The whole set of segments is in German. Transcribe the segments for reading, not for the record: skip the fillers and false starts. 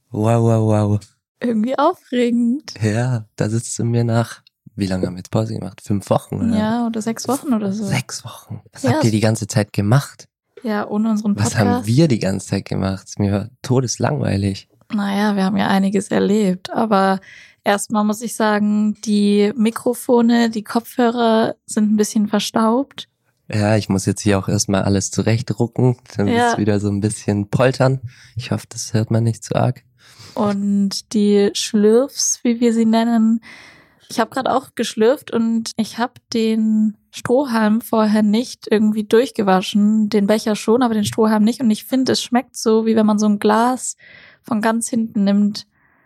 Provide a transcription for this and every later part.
Wow, wow, wow. Irgendwie aufregend. Ja, da sitzt du mir nach, wie lange haben wir jetzt Pause gemacht? 5 Wochen, oder? Ja, oder 6 Wochen oder so. 6 Wochen. Was Ja. habt ihr die ganze Zeit gemacht? Ja, ohne unseren Podcast. Was haben wir die ganze Zeit gemacht? Mir war todeslangweilig. Naja, wir haben ja einiges erlebt, aber erstmal muss ich sagen, die Mikrofone, die Kopfhörer sind ein bisschen verstaubt. Ja, ich muss jetzt hier auch erstmal alles zurechtrucken, dann Ja. ist wieder so ein bisschen poltern. Ich hoffe, das hört man nicht zu arg. Und die Schlürfs, wie wir sie nennen, ich habe gerade auch geschlürft und ich habe den Strohhalm vorher nicht irgendwie durchgewaschen, den Becher schon, aber den Strohhalm nicht. Und ich finde, es schmeckt so, wie wenn man so ein Glas von ganz hinten nimmt.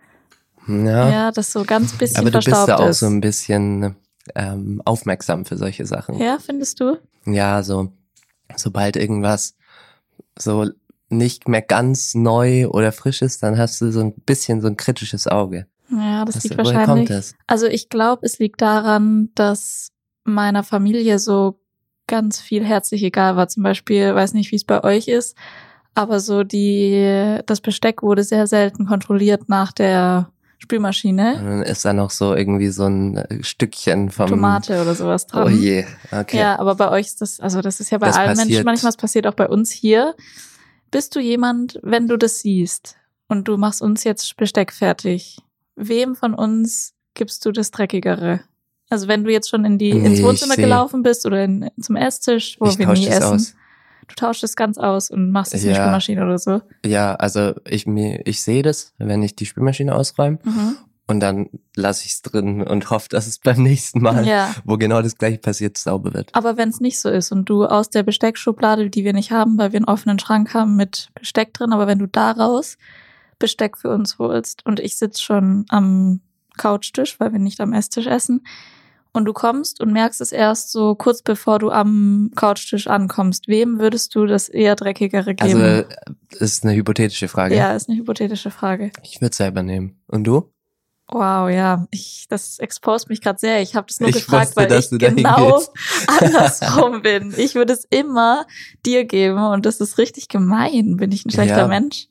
Ja, das so ganz bisschen aber du bist verstaubt da auch ist. so ein bisschen aufmerksam für solche Sachen. Ja, findest du? Ja, so sobald irgendwas so nicht mehr ganz neu oder frisch ist, dann hast du so ein bisschen so ein kritisches Auge. Ja, das liegt Woher wahrscheinlich. kommt das? Also ich glaube, es liegt daran, dass meiner Familie so ganz viel herzlich egal war. Zum Beispiel, weiß nicht, wie es bei euch ist, aber so das Besteck wurde sehr selten kontrolliert nach der Spülmaschine. Und dann ist da noch so irgendwie so ein Stückchen vom Tomate oder sowas dran. Oh je, okay. Ja, aber bei euch ist das ist ja bei Das allen passiert. Menschen manchmal, es passiert auch bei uns hier. Bist du jemand, wenn du das siehst und du machst uns jetzt Besteck fertig, wem von uns gibst du das Dreckigere? Also wenn du jetzt schon ins Nee, Wohnzimmer ich seh- gelaufen bist oder zum Esstisch, wo Ich wir tausch nie das essen. aus. Du tauschst es ganz aus und machst es in die Ja. Spülmaschine oder so. Ja, also ich sehe das, wenn ich die Spülmaschine ausräume Mhm. und dann lasse ich es drin und hoffe, dass es beim nächsten Mal, Ja. wo genau das gleiche passiert, sauber wird. Aber wenn es nicht so ist und du aus der Besteckschublade, die wir nicht haben, weil wir einen offenen Schrank haben mit Besteck drin, aber wenn du daraus Besteck für uns holst und ich sitze schon am Couchtisch, weil wir nicht am Esstisch essen, und du kommst und merkst es erst so kurz bevor du am Couchtisch ankommst, wem würdest du das eher Dreckigere geben? Also das ist eine hypothetische Frage. Ja, ist eine hypothetische Frage. Ich würde selber nehmen. Und du? Wow, ja, das exposed mich gerade sehr. Ich habe das nur Ich gefragt, wusste, weil dass ich du dahin genau gehst. andersrum bin. Ich würde es immer dir geben und das ist richtig gemein. Bin ich ein schlechter Ja. Mensch?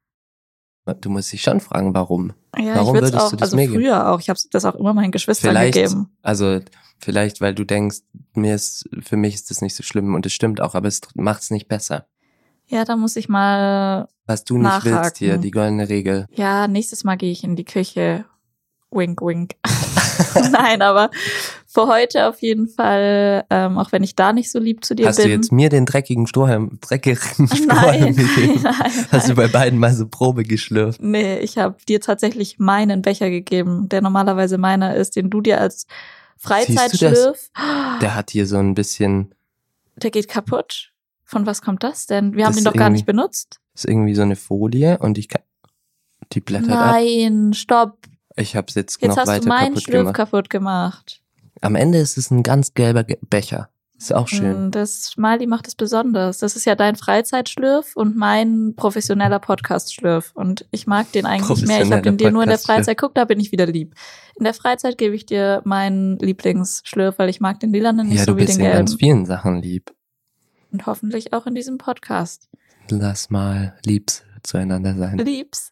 Du musst dich schon fragen, warum. Ja, Warum ich würde es würdest auch, du das also mir geben? früher auch. Ich habe das auch immer meinen Geschwistern Vielleicht, gegeben. also vielleicht, weil du denkst, für mich ist das nicht so schlimm und es stimmt auch, aber es macht's nicht besser. Ja, da muss ich mal, Was du nicht willst Nachhaken. hier, die goldene Regel. ja, nächstes Mal gehe ich in die Küche. Wink, wink. Nein, aber für heute auf jeden Fall, auch wenn ich da nicht so lieb zu dir Hast bin. du jetzt mir den dreckigen Strohhalm Nein, gegeben? nein. Hast du bei beiden mal so Probe geschlürft? Nee, ich habe dir tatsächlich meinen Becher gegeben, der normalerweise meiner ist, den du dir als Freizeitschlürf. Der hat hier so ein bisschen, Der geht kaputt. Von was kommt das denn? Wir haben Das den doch gar irgendwie- nicht benutzt. ist irgendwie so eine Folie und die blättert ab. Nein, stopp. Ich hab's jetzt Jetzt noch hast du weiter meinen kaputt Schlürf gemacht. kaputt gemacht. Am Ende ist es ein ganz gelber Becher. Ist auch schön. Das Smiley macht es besonders. Das ist ja dein Freizeitschlürf und mein professioneller Podcast-Schlürf. Und ich mag den eigentlich mehr. Ich habe den dir nur in der Podcast-Schlürf. Freizeit. Guck, da bin ich wieder lieb. In der Freizeit gebe ich dir meinen Lieblingsschlürf, weil ich mag den lilanen nicht Ja, so du wie bist den in ganz gelben. vielen Sachen lieb. Und hoffentlich auch in diesem Podcast. Lass mal lieb zueinander sein. Liebs.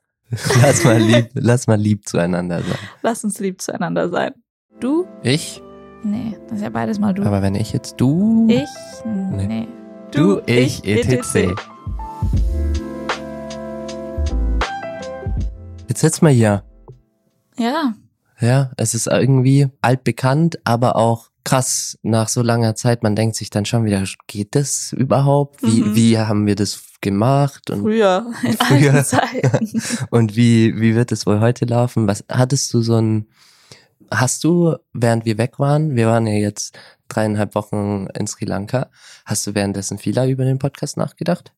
Lass mal lieb zueinander sein. Lass uns lieb zueinander sein. Du? Ich? Nee, das ist ja beides mal du. Aber wenn ich jetzt du... Ich? Nee. Du, ich, etc. Jetzt sitz mal hier. Ja, Ja, es ist irgendwie altbekannt, aber auch krass nach so langer Zeit. Man denkt sich dann schon wieder, geht das überhaupt? Wie haben wir das gemacht? Und, früher, in Früher. alten Zeiten. und wie wird es wohl heute laufen? Was hattest du hast du, während wir weg waren, wir waren ja jetzt 3,5 Wochen in Sri Lanka, hast du währenddessen viel über den Podcast nachgedacht?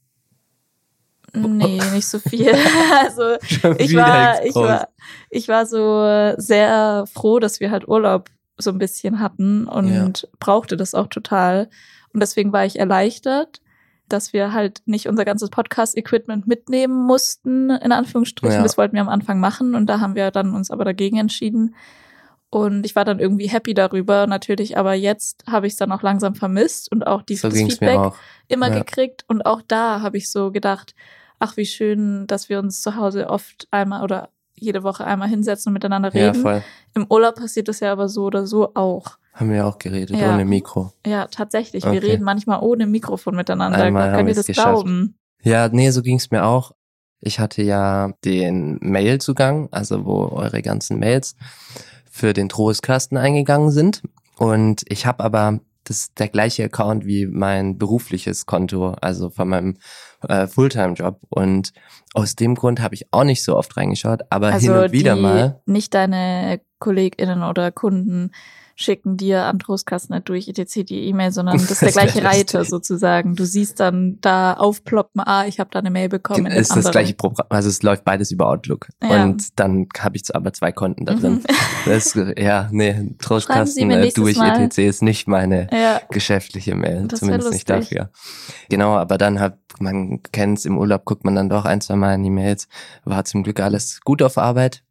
Nee, nicht so viel. Also Schon ich wieder war, exposed. ich war so sehr froh, dass wir halt Urlaub so ein bisschen hatten und brauchte das auch total. Und deswegen war ich erleichtert, dass wir halt nicht unser ganzes Podcast-Equipment mitnehmen mussten, in Anführungsstrichen. Ja. Das wollten wir am Anfang machen und da haben wir dann uns aber dagegen entschieden. Und ich war dann irgendwie happy darüber, natürlich, aber jetzt habe ich es dann auch langsam vermisst und auch So das ging's Feedback mir auch. immer Ja. gekriegt. Und auch da habe ich so gedacht, ach, wie schön, dass wir uns zu Hause oft einmal oder jede Woche einmal hinsetzen und miteinander Ja, reden. voll. Im Urlaub passiert das ja aber so oder so auch. Haben wir auch geredet, Ja. ohne Mikro. Ja, tatsächlich. Okay. Wir reden manchmal ohne Mikrofon miteinander. Einmal haben Könnt wir ihr es das geschafft. glauben? Ja, nee, so ging's mir auch. Ich hatte ja den Mailzugang, also wo eure ganzen Mails für den Trostkasten eingegangen sind. Und ich habe aber, das ist der gleiche Account wie mein berufliches Konto, also von meinem Fulltime-Job. Und aus dem Grund habe ich auch nicht so oft reingeschaut, aber Also hin und wieder mal. nicht deine KollegInnen oder Kunden schicken dir an Trostkasten durch etc. die E-Mail, sondern das ist der Das wär gleiche Reiter lustig. sozusagen. Du siehst dann da aufploppen, ich habe da eine Mail bekommen. in dem Ist das anderen. gleiche Programm, also es läuft beides über Outlook. Ja. Und dann habe ich aber 2 Konten da drin. Das, ja, nee, Schreiben Sie Trostkasten mir nächstes durch Mal. etc. ist nicht meine Ja, geschäftliche Mail, Das wär zumindest nicht lustig. dafür. Genau, aber dann man kennt's, im Urlaub guckt man dann doch 1-2 Mal in die Mails. War zum Glück alles gut auf Arbeit.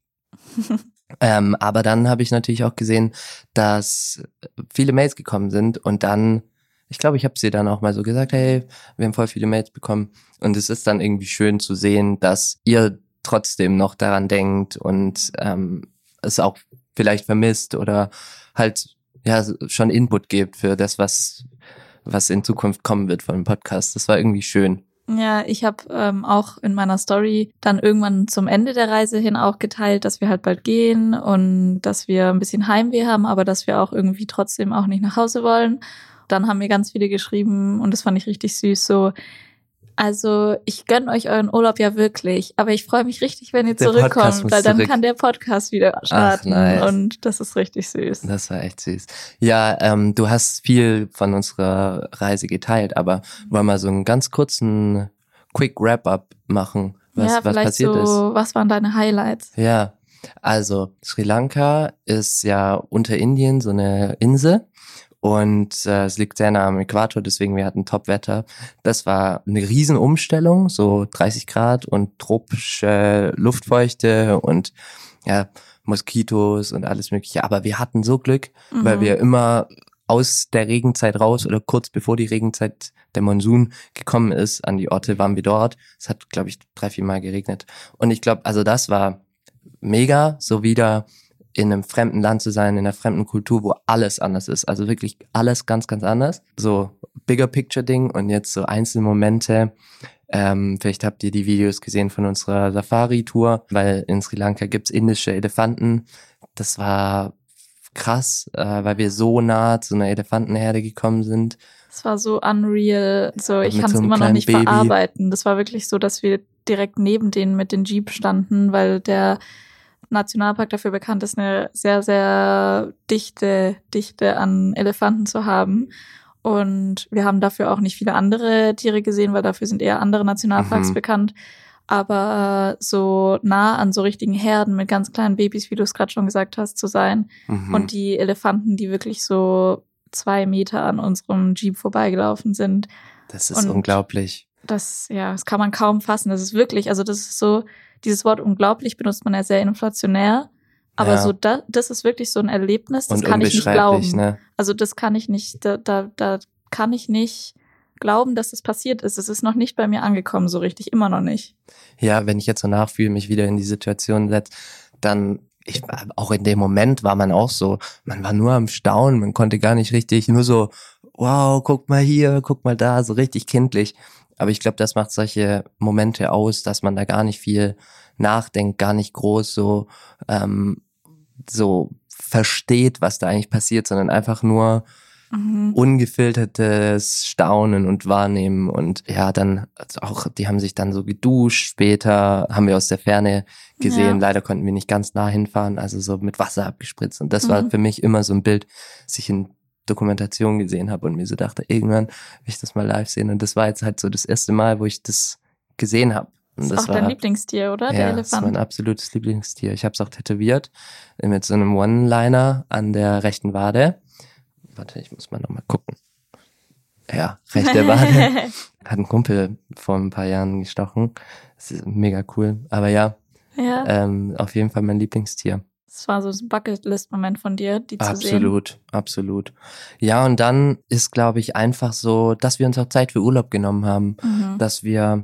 Aber dann habe ich natürlich auch gesehen, dass viele Mails gekommen sind und dann, ich glaube, ich habe sie dann auch mal so gesagt, hey, wir haben voll viele Mails bekommen und es ist dann irgendwie schön zu sehen, dass ihr trotzdem noch daran denkt und es auch vielleicht vermisst oder halt ja schon Input gebt für das, was in Zukunft kommen wird von dem Podcast. Das war irgendwie schön. ja, ich habe auch in meiner Story dann irgendwann zum Ende der Reise hin auch geteilt, dass wir halt bald gehen und dass wir ein bisschen Heimweh haben, aber dass wir auch irgendwie trotzdem auch nicht nach Hause wollen. Dann haben mir ganz viele geschrieben und das fand ich richtig süß, so, also ich gönne euch euren Urlaub ja wirklich, aber ich freue mich richtig, wenn ihr Der Podcast zurückkommt, muss weil dann zurück. kann der Podcast wieder starten nice. und das ist richtig süß. Das war echt süß. Ja, du hast viel von unserer Reise geteilt, aber wollen wir so einen ganz kurzen Quick Wrap-up machen, was vielleicht passiert ist? so, was waren deine Highlights? Ja, also Sri Lanka ist ja unter Indien so eine Insel und es liegt sehr nah am Äquator, deswegen wir hatten Top-Wetter. Das war eine riesen Umstellung, so 30 Grad und tropische Luftfeuchte und ja, Moskitos und alles mögliche. Aber wir hatten so Glück, weil wir immer aus der Regenzeit raus oder kurz bevor die Regenzeit, der Monsun gekommen ist, an die Orte waren wir dort. Es hat, glaube ich, 3-4 Mal geregnet. Und ich glaube, also das war mega, so wieder in einem fremden Land zu sein, in einer fremden Kultur, wo alles anders ist. Also wirklich alles ganz, ganz anders. So Bigger Picture Ding und jetzt so einzelne Momente. Vielleicht habt ihr die Videos gesehen von unserer Safari-Tour, weil in Sri Lanka gibt's indische Elefanten. Das war krass, weil wir so nah zu einer Elefantenherde gekommen sind. Es war so unreal, so ich Mit kann es so einem immer noch kleinen nicht Baby. verarbeiten. Das war wirklich so, dass wir direkt neben denen mit den Jeep standen, weil der Nationalpark dafür bekannt ist, eine sehr, sehr Dichte an Elefanten zu haben. Und wir haben dafür auch nicht viele andere Tiere gesehen, weil dafür sind eher andere Nationalparks bekannt. Aber so nah an so richtigen Herden mit ganz kleinen Babys, wie du es gerade schon gesagt hast, zu sein. Und die Elefanten, die wirklich so 2 Meter an unserem Jeep vorbeigelaufen sind. Das ist unglaublich. Das kann man kaum fassen. Das ist wirklich, also das ist so, dieses Wort unglaublich benutzt man ja sehr inflationär. Aber so das ist wirklich so ein Erlebnis, das und kann ich nicht glauben. Ne? Also das kann ich nicht, da kann ich nicht glauben, dass das passiert ist. Es ist noch nicht bei mir angekommen, so richtig, immer noch nicht. Ja, wenn ich jetzt so nachfühle, mich wieder in die Situation setze, dann auch in dem Moment war man auch so, man war nur am Staunen, man konnte gar nicht richtig, nur so, wow, guck mal hier, guck mal da, so richtig kindlich. Aber ich glaube, das macht solche Momente aus, dass man da gar nicht viel nachdenkt, gar nicht groß so versteht, was da eigentlich passiert, sondern einfach nur ungefiltertes Staunen und Wahrnehmen. Und ja, dann auch, die haben sich dann so geduscht, später haben wir aus der Ferne gesehen, leider konnten wir nicht ganz nah hinfahren, also so mit Wasser abgespritzt. Und das war für mich immer so ein Bild, das ich in Dokumentation gesehen habe und mir so dachte, irgendwann will ich das mal live sehen. Und das war jetzt halt so das erste Mal, wo ich das gesehen habe. Das ist auch dein Lieblingstier, oder? Der Ja, Elefant. das ist mein absolutes Lieblingstier. Ich habe es auch tätowiert mit so einem One-Liner an der rechten Wade. Warte, ich muss mal nochmal gucken. Ja, rechte Wade. Hat ein Kumpel vor ein paar Jahren gestochen. Das ist mega cool. Aber ja, auf jeden Fall mein Lieblingstier. Das war so ein Bucketlist-Moment von dir, die zu sehen. Absolut, absolut. Ja, und dann ist, glaube ich, einfach so, dass wir uns auch Zeit für Urlaub genommen haben, dass wir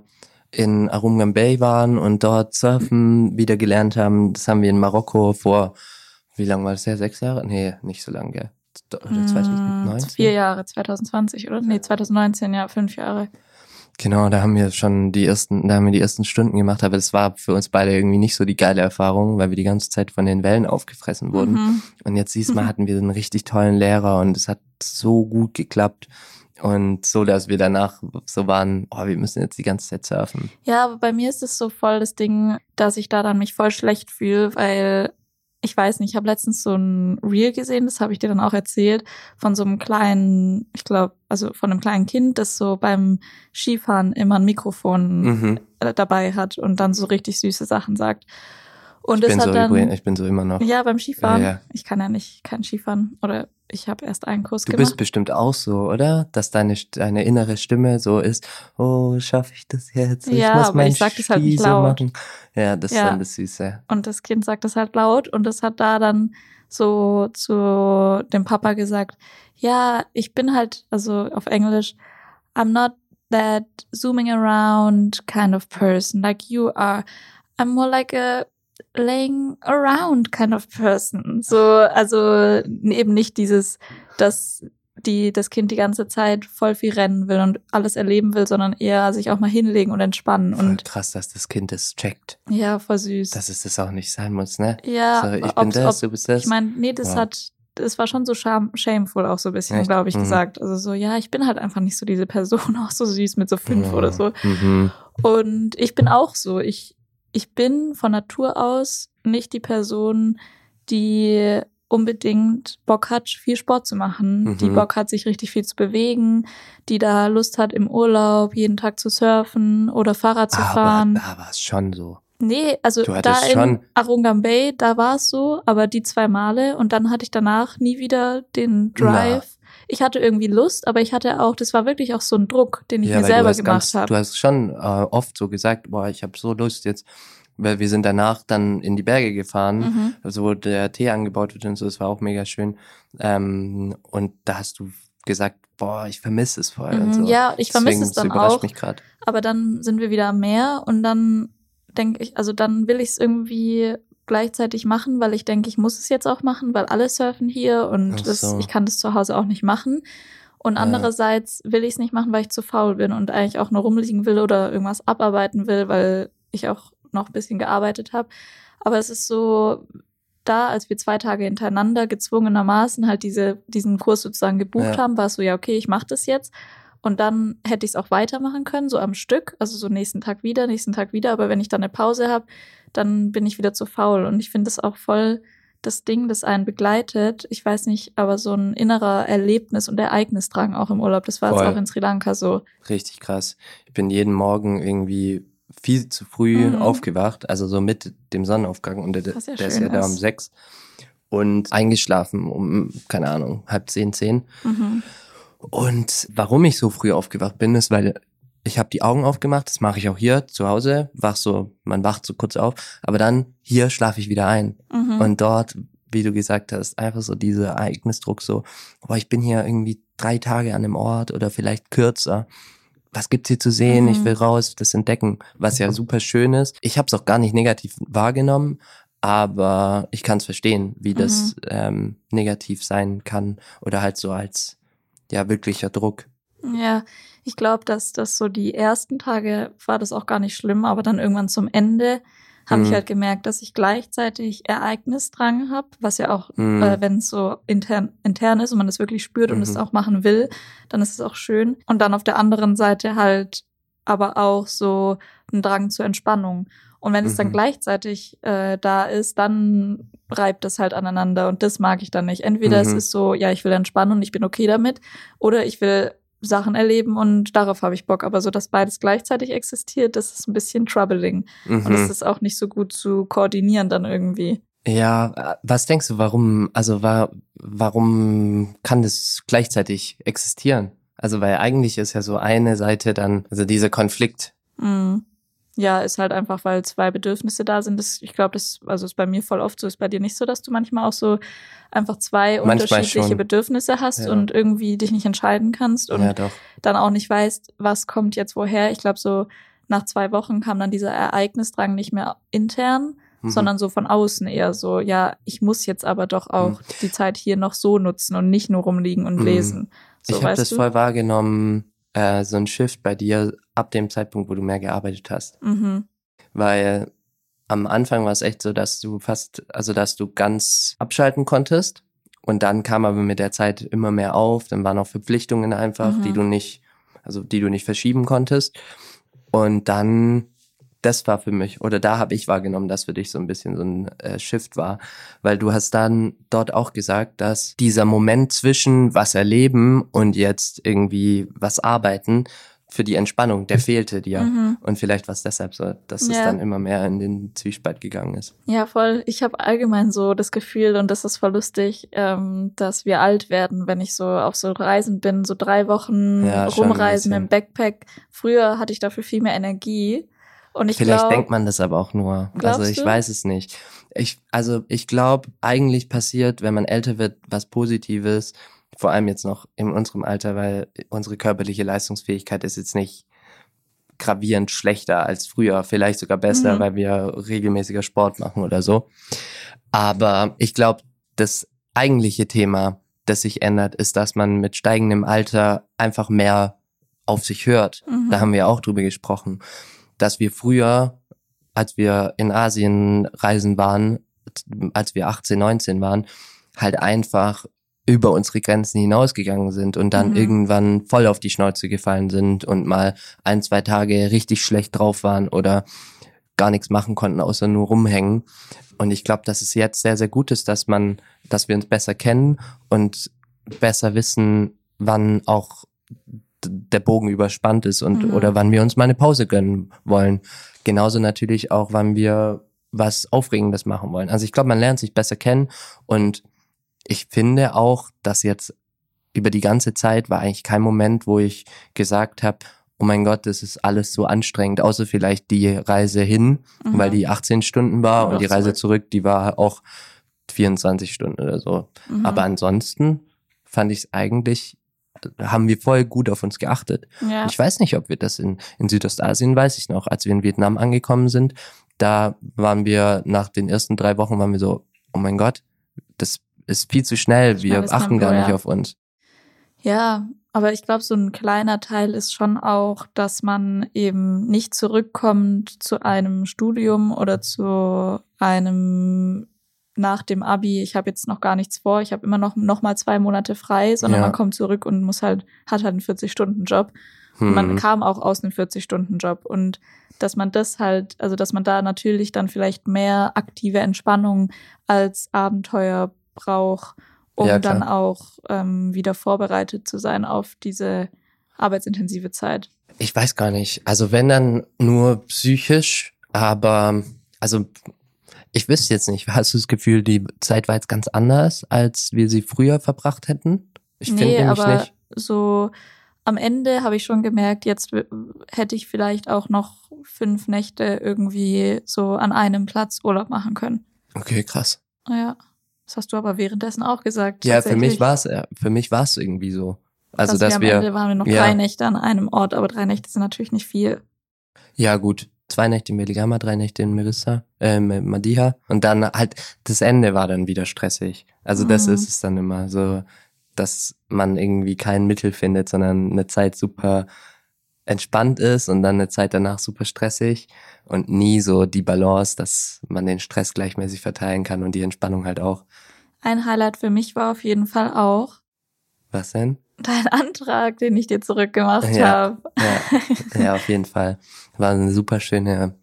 in Arumgam Bay waren und dort Surfen wieder gelernt haben. Das haben wir in Marokko vor, wie lange war das her? 6 Jahre? Nee, nicht so lange, gell? Oder 2019? 4 Jahre, 2020, oder? Nee, 2019, ja, 5 Jahre. Genau, da haben wir die ersten Stunden gemacht, aber das war für uns beide irgendwie nicht so die geile Erfahrung, weil wir die ganze Zeit von den Wellen aufgefressen wurden. Und jetzt diesmal hatten wir einen richtig tollen Lehrer und es hat so gut geklappt. Und so, dass wir danach so waren, wir müssen jetzt die ganze Zeit surfen. Ja, aber bei mir ist es so voll das Ding, dass ich da dann mich voll schlecht fühle, weil ich weiß nicht, ich habe letztens so ein Reel gesehen, das habe ich dir dann auch erzählt, von so einem kleinen, ich glaube, also von einem kleinen Kind, das so beim Skifahren immer ein Mikrofon dabei hat und dann so richtig süße Sachen sagt. Und ich bin so immer noch. Ja, beim Skifahren. Ja. Ich kann ja nicht kein Skifahren oder ich habe erst einen Kurs gemacht. Du bist bestimmt auch so, oder? Dass deine innere Stimme so ist, schaffe ich das jetzt? Ja, ich muss aber ich sag das halt nicht laut. Machen. Ja, das ist dann das Süße. Und das Kind sagt das halt laut und das hat da dann so zu dem Papa gesagt, ja, ich bin halt, also auf Englisch, I'm not that zooming around kind of person like you are. I'm more like a laying around kind of person. So, also eben nicht dieses, dass das Kind die ganze Zeit voll viel rennen will und alles erleben will, sondern eher sich auch mal hinlegen und entspannen. Voll und krass, dass das Kind das checkt. Ja, voll süß. Dass es das auch nicht sein muss, ne? Ja. So, ich bin das, du bist das. Ich meine, nee, das war schon so shameful auch so ein bisschen, glaube ich, gesagt. Also so, ja, ich bin halt einfach nicht so diese Person, auch so süß mit so 5 oder so. Und ich bin auch so, ich bin von Natur aus nicht die Person, die unbedingt Bock hat, viel Sport zu machen, die Bock hat, sich richtig viel zu bewegen, die da Lust hat, im Urlaub jeden Tag zu surfen oder Fahrrad zu fahren. Aber war es schon so. Nee, also da in Arumgam Bay, da war es so, aber die 2 Male und dann hatte ich danach nie wieder den Drive. Ich hatte irgendwie Lust, aber ich hatte auch, das war wirklich auch so ein Druck, den ich mir selber gemacht habe. Du hast schon oft so gesagt, ich habe so Lust jetzt, weil wir sind danach dann in die Berge gefahren, also wo der Tee angebaut wird und so, das war auch mega schön. Und da hast du gesagt, ich vermisse es voll. Und so. Ja, ich vermisse es dann auch. Mich grad. Aber dann sind wir wieder am Meer und dann denke ich, also dann will ich es irgendwie gleichzeitig machen, weil ich denke, ich muss es jetzt auch machen, weil alle surfen hier und ich kann das zu Hause auch nicht machen. Und andererseits will ich es nicht machen, weil ich zu faul bin und eigentlich auch nur rumliegen will oder irgendwas abarbeiten will, weil ich auch noch ein bisschen gearbeitet habe. Aber es ist so, da, als wir 2 Tage hintereinander gezwungenermaßen halt diesen Kurs sozusagen gebucht haben, war es so, ja, okay, ich mache das jetzt. Und dann hätte ich es auch weitermachen können, so am Stück, also so nächsten Tag wieder. Aber wenn ich dann eine Pause habe, dann bin ich wieder zu faul. Und ich finde das auch voll das Ding, das einen begleitet. Ich weiß nicht, aber so ein innerer Erlebnis- und Ereignisdrang auch im Urlaub. Das war jetzt auch in Sri Lanka so. Richtig krass. Ich bin jeden Morgen irgendwie viel zu früh aufgewacht, also so mit dem Sonnenaufgang. Und der ist ja da um 6. Und eingeschlafen um, keine Ahnung, 9:30, 10. Und warum ich so früh aufgewacht bin, ist, weil ich habe die Augen aufgemacht, das mache ich auch hier zu Hause, man wacht so kurz auf, aber dann hier schlafe ich wieder ein. Und dort, wie du gesagt hast, einfach so dieser Ereignisdruck so, ich bin hier irgendwie 3 Tage an einem Ort oder vielleicht kürzer. Was gibt's hier zu sehen? Ich will raus, das entdecken, was ja super schön ist. Ich habe es auch gar nicht negativ wahrgenommen, aber ich kann es verstehen, wie das negativ sein kann oder halt so als wirklicher Druck. Ja, ich glaube, dass das so die ersten Tage war das auch gar nicht schlimm, aber dann irgendwann zum Ende habe ich halt gemerkt, dass ich gleichzeitig Ereignisdrang habe, was ja auch, wenn es so intern ist und man das wirklich spürt und es auch machen will, dann ist es auch schön. Und dann auf der anderen Seite halt aber auch so ein Drang zur Entspannung. Und wenn es dann gleichzeitig da ist, dann reibt das halt aneinander und das mag ich dann nicht. Entweder es ist so, ja, ich will entspannen und ich bin okay damit, oder ich will Sachen erleben und darauf habe ich Bock. Aber so, dass beides gleichzeitig existiert, das ist ein bisschen troubling. Und das ist auch nicht so gut zu koordinieren dann irgendwie. Ja, was denkst du, warum kann das gleichzeitig existieren? Also, weil eigentlich ist ja so eine Seite dann, also dieser Konflikt. Ja, ist halt einfach, weil 2 Bedürfnisse da sind. Ich glaube, das ist bei mir voll oft so. Ist bei dir nicht so, dass du manchmal auch so einfach 2 unterschiedliche Bedürfnisse hast und irgendwie dich nicht entscheiden kannst und dann auch nicht weißt, was kommt jetzt woher. Ich glaube, so nach 2 Wochen kam dann dieser Ereignisdrang nicht mehr intern, sondern so von außen eher so, ja, ich muss jetzt aber doch auch die Zeit hier noch so nutzen und nicht nur rumliegen und lesen. So, ich habe weißt das du? voll wahrgenommen, so ein Shift bei dir ab dem Zeitpunkt, wo du mehr gearbeitet hast. Weil am Anfang war es echt so, dass du dass du ganz abschalten konntest. Und dann kam aber mit der Zeit immer mehr auf. Dann waren auch Verpflichtungen einfach, die du nicht verschieben konntest. Und dann, das war für mich, oder da habe ich wahrgenommen, dass für dich so ein bisschen so ein Shift war. Weil du hast dann dort auch gesagt, dass dieser Moment zwischen was erleben und jetzt irgendwie was arbeiten, für die Entspannung, der fehlte dir. Und vielleicht war es deshalb so, dass es dann immer mehr in den Zwiespalt gegangen ist. Ja, voll. Ich habe allgemein so das Gefühl, und das ist voll lustig, dass wir alt werden, wenn ich so auf so Reisen bin, so 3 Wochen rumreisen im Backpack. Früher hatte ich dafür viel mehr Energie. Und Vielleicht denkt man das aber auch nur. Also ich weiß es nicht. Ich glaube, eigentlich passiert, wenn man älter wird, was Positives, vor allem jetzt noch in unserem Alter, weil unsere körperliche Leistungsfähigkeit ist jetzt nicht gravierend schlechter als früher, vielleicht sogar besser, weil wir regelmäßiger Sport machen oder so. Aber ich glaube, das eigentliche Thema, das sich ändert, ist, dass man mit steigendem Alter einfach mehr auf sich hört. Da haben wir auch drüber gesprochen, dass wir früher, als wir in Asien reisen waren, als wir 18, 19 waren, halt einfach über unsere Grenzen hinausgegangen sind und dann irgendwann voll auf die Schnauze gefallen sind und mal 1, 2 Tage richtig schlecht drauf waren oder gar nichts machen konnten, außer nur rumhängen. Und ich glaube, dass es jetzt sehr, sehr gut ist, dass wir uns besser kennen und besser wissen, wann auch der Bogen überspannt ist und oder wann wir uns mal eine Pause gönnen wollen. Genauso natürlich auch, wann wir was Aufregendes machen wollen. Also ich glaube, man lernt sich besser kennen und ich finde auch, dass jetzt über die ganze Zeit war eigentlich kein Moment, wo ich gesagt habe, oh mein Gott, das ist alles so anstrengend, außer vielleicht die Reise hin, weil die 18 Stunden war und die Reise zurück, die war auch 24 Stunden oder so. Aber ansonsten fand ich es eigentlich, haben wir voll gut auf uns geachtet. Ja. Ich weiß nicht, ob wir das in Südostasien, weiß ich noch, als wir in Vietnam angekommen sind, da waren wir nach den ersten 3 Wochen, waren wir so, oh mein Gott, das ist viel zu schnell, wir achten gar nicht auf uns. Ja, aber ich glaube, so ein kleiner Teil ist schon auch, dass man eben nicht zurückkommt zu einem Studium oder zu einem nach dem Abi, ich habe jetzt noch gar nichts vor, ich habe immer noch mal 2 Monate frei, sondern man kommt zurück und hat halt einen 40-Stunden-Job. Und man kam auch aus einem 40-Stunden-Job und dass man das halt, also dass man da natürlich dann vielleicht mehr aktive Entspannung als Abenteuer braucht, um dann auch wieder vorbereitet zu sein auf diese arbeitsintensive Zeit. Ich weiß gar nicht. Also wenn dann nur psychisch, aber also ich wüsste jetzt nicht. Hast du das Gefühl, die Zeit war jetzt ganz anders, als wir sie früher verbracht hätten? Ich finde nämlich nicht. So am Ende habe ich schon gemerkt, jetzt hätte ich vielleicht auch noch 5 Nächte irgendwie so an einem Platz Urlaub machen können. Okay, krass. Ja. Das hast du aber währenddessen auch gesagt. Ja, für mich war es irgendwie so. Also, dass am Ende waren wir noch 3 Nächte an einem Ort, aber 3 Nächte sind natürlich nicht viel. Ja, gut. 2 Nächte in Veligama, 3 Nächte in Madiha. Und dann halt, das Ende war dann wieder stressig. Also das ist es dann immer so, dass man irgendwie kein Mittel findet, sondern eine Zeit super entspannt ist und dann eine Zeit danach super stressig und nie so die Balance, dass man den Stress gleichmäßig verteilen kann und die Entspannung halt auch. Ein Highlight für mich war auf jeden Fall auch. Was denn? Dein Antrag, den ich dir zurückgemacht habe. Ja, auf jeden Fall. War ein super schöner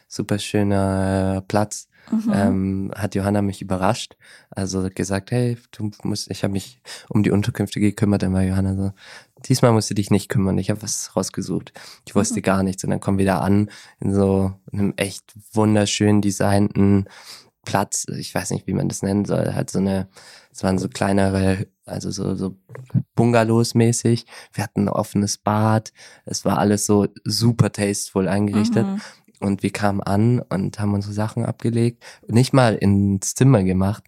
Platz. Hat Johanna mich überrascht. Also gesagt, hey, ich habe mich um die Unterkünfte gekümmert. Dann war Johanna so, diesmal musst du dich nicht kümmern. Ich habe was rausgesucht. Ich wusste gar nichts. Und dann kommen wir da an in so einem echt wunderschön designten Platz. Ich weiß nicht, wie man das nennen soll. Halt es waren so kleinere, also so Bungalows mäßig. Wir hatten ein offenes Bad. Es war alles so super tasteful eingerichtet. Und wir kamen an und haben unsere Sachen abgelegt. Nicht mal ins Zimmer gemacht, ne?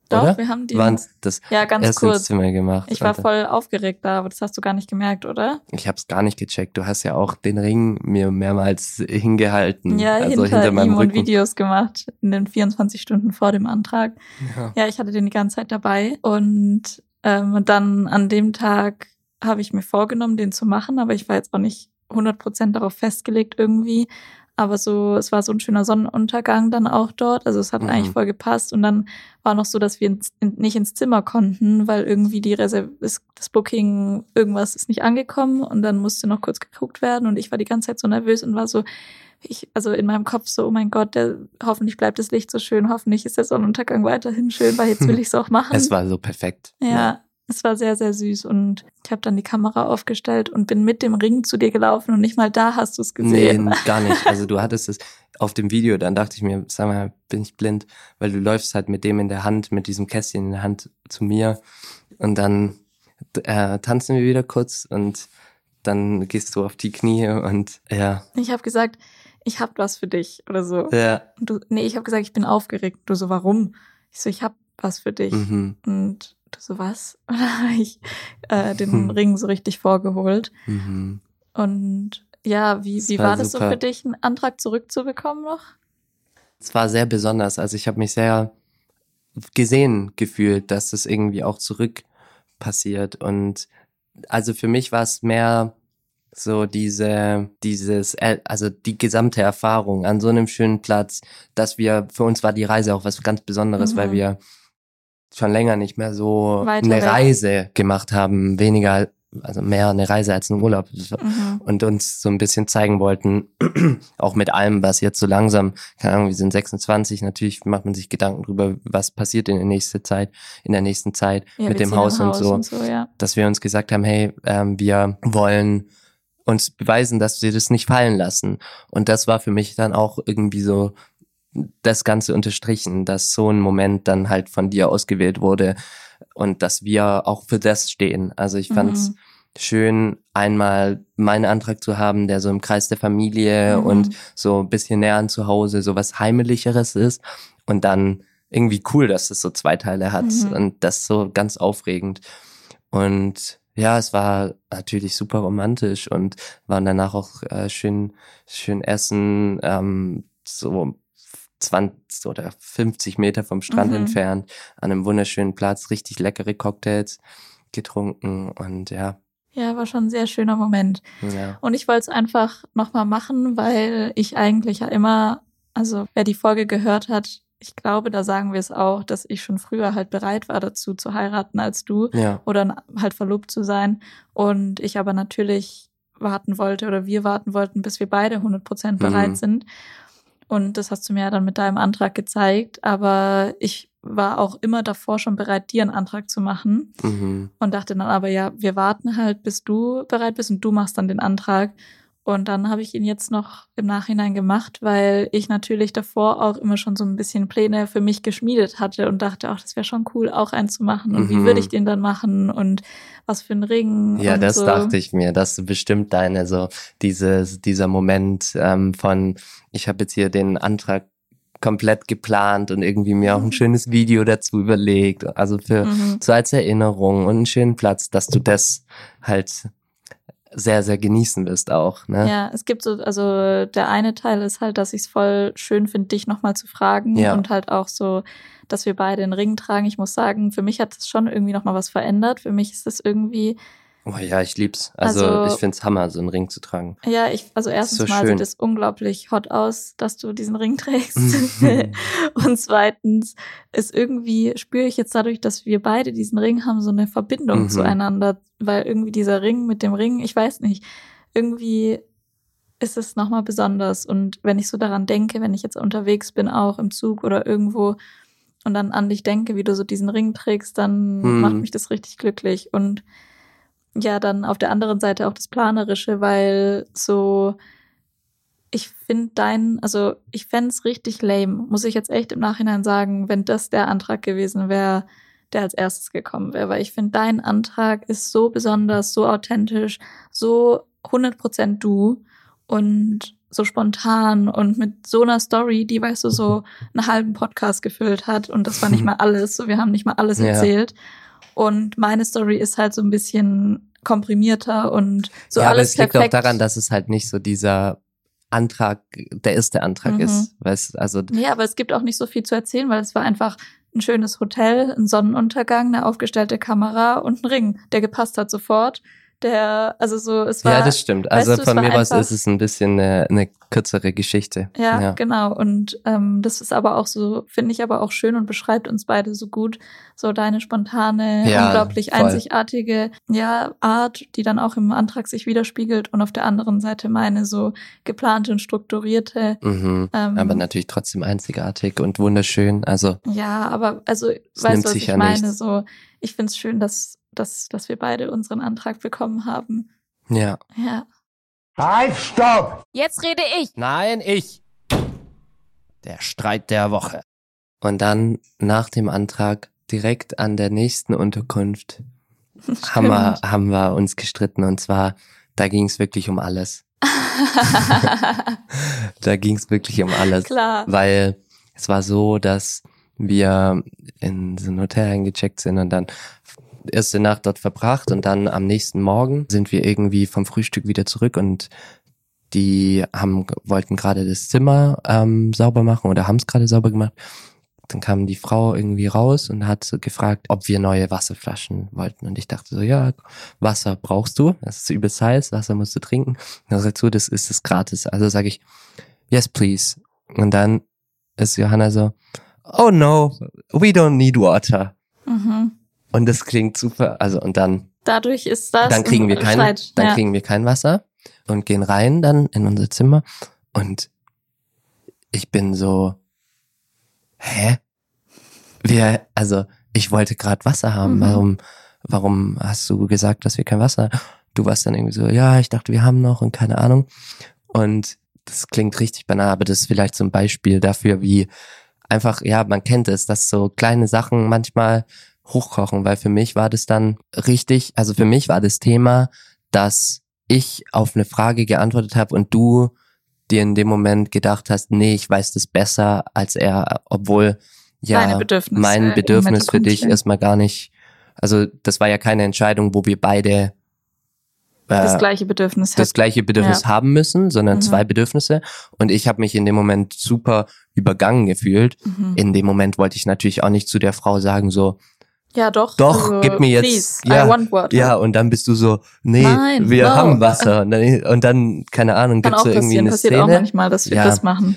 Doch, oder? wir haben die Waren das ja ganz erst ins kurz. Zimmer gemacht. Ich war Und voll aufgeregt da, aber das hast du gar nicht gemerkt, oder? ich habe es gar nicht gecheckt. Du hast ja auch den Ring mir mehrmals hingehalten, Ja, also hinter hinter meinem ihm und Rücken. Videos gemacht in den 24 Stunden vor dem Antrag. Ja. Ja, ich hatte den die ganze Zeit dabei und dann an dem Tag habe ich mir vorgenommen, den zu machen, aber ich war jetzt auch nicht 100% darauf festgelegt irgendwie. Aber so, es war so ein schöner Sonnenuntergang dann auch dort. Also es hat eigentlich voll gepasst. Und dann war noch so, dass wir nicht ins Zimmer konnten, weil irgendwie das Booking, irgendwas ist nicht angekommen und dann musste noch kurz geguckt werden. Und ich war die ganze Zeit so nervös und war so, also in meinem Kopf so, oh mein Gott, hoffentlich bleibt das Licht so schön, hoffentlich ist der Sonnenuntergang weiterhin schön, weil jetzt will ich es auch machen. Es war so perfekt. Ja. Es war sehr, sehr süß und ich habe dann die Kamera aufgestellt und bin mit dem Ring zu dir gelaufen und nicht mal da hast du es gesehen. Nee, gar nicht. Also du hattest es auf dem Video, dann dachte ich mir, sag mal, bin ich blind? Weil du läufst halt mit dem in der Hand, mit diesem Kästchen in der Hand zu mir und dann tanzen wir wieder kurz und dann gehst du auf die Knie und ja. Ich habe gesagt, ich habe was für dich oder so. Ja. Und ich habe gesagt, ich bin aufgeregt. Du so, warum? Ich so, ich habe was für dich. Und du so, was? Und dann habe ich den Ring so richtig vorgeholt. Und ja, wie war das super. so für dich, einen Antrag zurückzubekommen noch? Es war sehr besonders. Also ich habe mich sehr gesehen gefühlt, dass es irgendwie auch zurück passiert. Und also für mich war es mehr so also die gesamte Erfahrung an so einem schönen Platz, für uns war die Reise auch was ganz Besonderes, weil wir schon länger nicht mehr so eine Reise gemacht haben, also mehr eine Reise als ein Urlaub und uns so ein bisschen zeigen wollten, auch mit allem, was jetzt so langsam, keine Ahnung, wir sind 26, natürlich macht man sich Gedanken drüber, was passiert in der nächsten Zeit ja, mit dem Haus und so, ja. Dass wir uns gesagt haben, hey, wir wollen uns beweisen, dass wir das nicht fallen lassen. Und das war für mich dann auch irgendwie so das Ganze unterstrichen, dass so ein Moment dann halt von dir ausgewählt wurde und dass wir auch für das stehen. Also ich fand's schön, einmal meinen Antrag zu haben, der so im Kreis der Familie und so ein bisschen näher an zu Hause, so was Heimelicheres ist und dann irgendwie cool, dass es so 2 Teile hat und das so ganz aufregend. Und ja, es war natürlich super romantisch und waren danach auch schön essen, so 20 oder 50 Meter vom Strand entfernt, an einem wunderschönen Platz, richtig leckere Cocktails getrunken und ja. Ja, war schon ein sehr schöner Moment. Ja. Und ich wollte es einfach nochmal machen, weil ich eigentlich ja immer, also wer die Folge gehört hat, ich glaube, da sagen wir es auch, dass ich schon früher halt bereit war dazu zu heiraten als du oder halt verlobt zu sein. Und ich aber natürlich warten wollte oder wir warten wollten, bis wir beide 100% bereit sind. Und das hast du mir ja dann mit deinem Antrag gezeigt. Aber ich war auch immer davor schon bereit, dir einen Antrag zu machen. Und dachte dann aber, ja, wir warten halt, bis du bereit bist und du machst dann den Antrag. Und dann habe ich ihn jetzt noch im Nachhinein gemacht, weil ich natürlich davor auch immer schon so ein bisschen Pläne für mich geschmiedet hatte und dachte, ach, das wäre schon cool, auch einen zu machen. Und wie würde ich den dann machen und was für ein Ring? Ja, und das so. dachte ich mir, dass du bestimmt dieser Moment von, ich habe jetzt hier den Antrag komplett geplant und irgendwie mir auch ein schönes Video dazu überlegt, also so als Erinnerung und einen schönen Platz, dass du das halt sehr, sehr genießen wirst auch, ne? Ja, es gibt so, also der eine Teil ist halt, dass ich es voll schön finde, dich nochmal zu fragen und halt auch so, dass wir beide einen Ring tragen. Ich muss sagen, für mich hat es schon irgendwie nochmal was verändert. Für mich ist es irgendwie... Oh ja, ich lieb's. Also ich find's Hammer, so einen Ring zu tragen. Ja, erstens so mal schön. sieht es unglaublich hot aus, dass du diesen Ring trägst. Und zweitens ist irgendwie, spüre ich jetzt dadurch, dass wir beide diesen Ring haben, so eine Verbindung zueinander. Weil irgendwie dieser Ring mit dem Ring, ich weiß nicht, irgendwie ist es nochmal besonders. Und wenn ich so daran denke, wenn ich jetzt unterwegs bin, auch im Zug oder irgendwo und dann an dich denke, wie du so diesen Ring trägst, dann macht mich das richtig glücklich. Und ja, dann auf der anderen Seite auch das Planerische, weil so, ich finde ich fände es richtig lame, muss ich jetzt echt im Nachhinein sagen, wenn das der Antrag gewesen wäre, der als erstes gekommen wäre, weil ich finde, dein Antrag ist so besonders, so authentisch, so 100% du und so spontan und mit so einer Story, die, weißt du, so einen halben Podcast gefüllt hat. Und das war nicht mal alles. So, wir haben nicht mal alles erzählt. Und meine Story ist halt so ein bisschen komprimierter und so ja, alles aber es liegt perfekt. auch daran, dass es halt nicht so dieser Antrag, der erste Antrag ist. Weißt, also Nee, aber es gibt auch nicht so viel zu erzählen, weil es war einfach ein schönes Hotel, ein Sonnenuntergang, eine aufgestellte Kamera und ein Ring, der gepasst hat sofort. Es war. ja, das stimmt. Also weißt du, von mir aus einfach, ist es ein bisschen eine kürzere Geschichte. Ja, genau. Und das ist aber auch so, finde ich aber auch schön und beschreibt uns beide so gut. So deine spontane, Ja, unglaublich voll. einzigartige Art, die dann auch im Antrag sich widerspiegelt. Und auf der anderen Seite meine so geplante und strukturierte. Aber natürlich trotzdem einzigartig und wunderschön. Also ja, aber also es weißt nimmt du, was sich ich ja meine? nichts. So, ich find's schön, dass wir beide unseren Antrag bekommen haben. Ja. Ja. Halt, stopp! Jetzt rede ich. Nein, ich. Der Streit der Woche. Und dann nach dem Antrag direkt an der nächsten Unterkunft haben wir uns gestritten. Und zwar, da ging es wirklich um alles. Da ging es wirklich um alles. Klar. Weil es war so, dass wir in so ein Hotel eingecheckt sind und dann erste Nacht dort verbracht und dann am nächsten Morgen sind wir irgendwie vom Frühstück wieder zurück und die wollten gerade das Zimmer sauber machen oder haben es gerade sauber gemacht. Dann kam die Frau irgendwie raus und hat so gefragt, ob wir neue Wasserflaschen wollten. Und ich dachte so, ja, Wasser brauchst du, das ist übelst heiß, Wasser musst du trinken. Und dann sagt so, das ist es gratis. Also sage ich, yes please. Und dann ist Johanna so, oh no, we don't need water. Mhm. Und das klingt super, also und dann Dadurch ist das dann kriegen wir kriegen wir kein Wasser und gehen rein dann in unser Zimmer und ich bin so, hä? Ich wollte gerade Wasser haben, warum hast du gesagt, dass wir kein Wasser haben? Du warst dann irgendwie so, ja, ich dachte, wir haben noch und keine Ahnung. Und das klingt richtig banal, aber das ist vielleicht so ein Beispiel dafür, wie einfach, ja, man kennt es, dass so kleine Sachen manchmal hochkochen, weil für mich war das dann richtig, also für mich war das Thema, dass ich auf eine Frage geantwortet habe und du dir in dem Moment gedacht hast, nee, ich weiß das besser als er, obwohl ja mein Bedürfnis für dich erstmal gar nicht, also das war ja keine Entscheidung, wo wir beide das gleiche Bedürfnis haben müssen, sondern zwei Bedürfnisse und ich habe mich in dem Moment super übergangen gefühlt. In dem Moment wollte ich natürlich auch nicht zu der Frau sagen so, ja, doch, also, gib mir jetzt, please, I want water. Ja, und dann bist du so, nee, Nein, wir haben Wasser. Und dann, keine Ahnung, gibt's so irgendwie eine Szene. Passiert auch manchmal, dass wir das machen.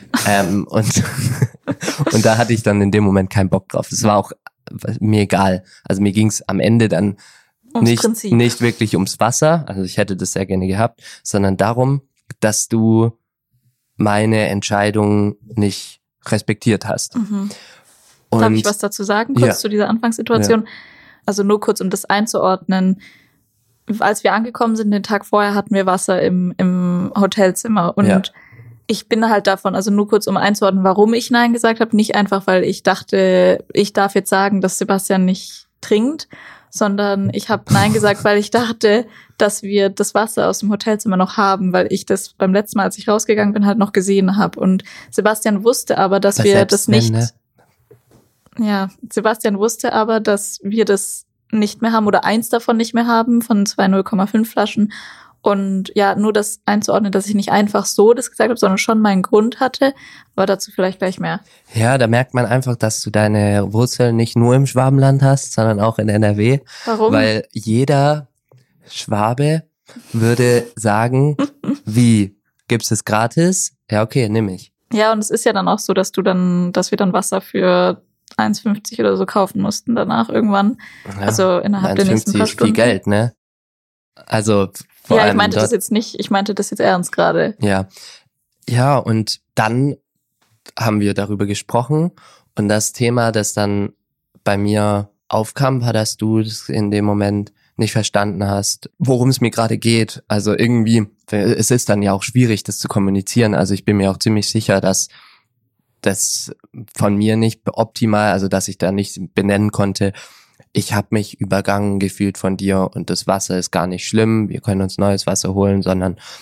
Und da hatte ich dann in dem Moment keinen Bock drauf. Es war auch mir egal. Also mir ging's am Ende dann nicht wirklich ums Wasser, also ich hätte das sehr gerne gehabt, sondern darum, dass du meine Entscheidung nicht respektiert hast. Darf ich was dazu sagen, kurz zu dieser Anfangssituation? Ja. Also nur kurz, um das einzuordnen. Als wir angekommen sind, den Tag vorher hatten wir Wasser im Hotelzimmer. Und ich bin halt davon, also nur kurz, um einzuordnen, warum ich Nein gesagt habe. Nicht einfach, weil ich dachte, ich darf jetzt sagen, dass Sebastian nicht trinkt, sondern ich habe Nein gesagt, weil ich dachte, dass wir das Wasser aus dem Hotelzimmer noch haben, weil ich das beim letzten Mal, als ich rausgegangen bin, halt noch gesehen habe. Und Sebastian wusste aber, dass wir das nicht... Ne? Ja, Sebastian wusste aber, dass wir das nicht mehr haben oder eins davon nicht mehr haben, von 2 0,5 Flaschen. Und ja, nur das einzuordnen, dass ich nicht einfach so das gesagt habe, sondern schon meinen Grund hatte. Aber dazu vielleicht gleich mehr. Ja, da merkt man einfach, dass du deine Wurzeln nicht nur im Schwabenland hast, sondern auch in NRW. Warum? Weil jeder Schwabe würde sagen, wie, gibt's es gratis? Ja, okay, nimm ich. Ja, und es ist ja dann auch so, dass wir dann Wasser für 1,50 oder so kaufen mussten danach irgendwann. Ja, also innerhalb der nächsten paar Stunden. Ist viel Geld, ne? Also vor allem ich meinte das jetzt nicht, ich meinte das jetzt ernst gerade. Ja. Ja, und dann haben wir darüber gesprochen und das Thema, das dann bei mir aufkam, war, dass du das in dem Moment nicht verstanden hast, worum es mir gerade geht. Also irgendwie, es ist dann ja auch schwierig, das zu kommunizieren. Also ich bin mir auch ziemlich sicher, dass das von mir nicht optimal, also dass ich da nicht benennen konnte, ich habe mich übergangen gefühlt von dir und das Wasser ist gar nicht schlimm, wir können uns neues Wasser holen, sondern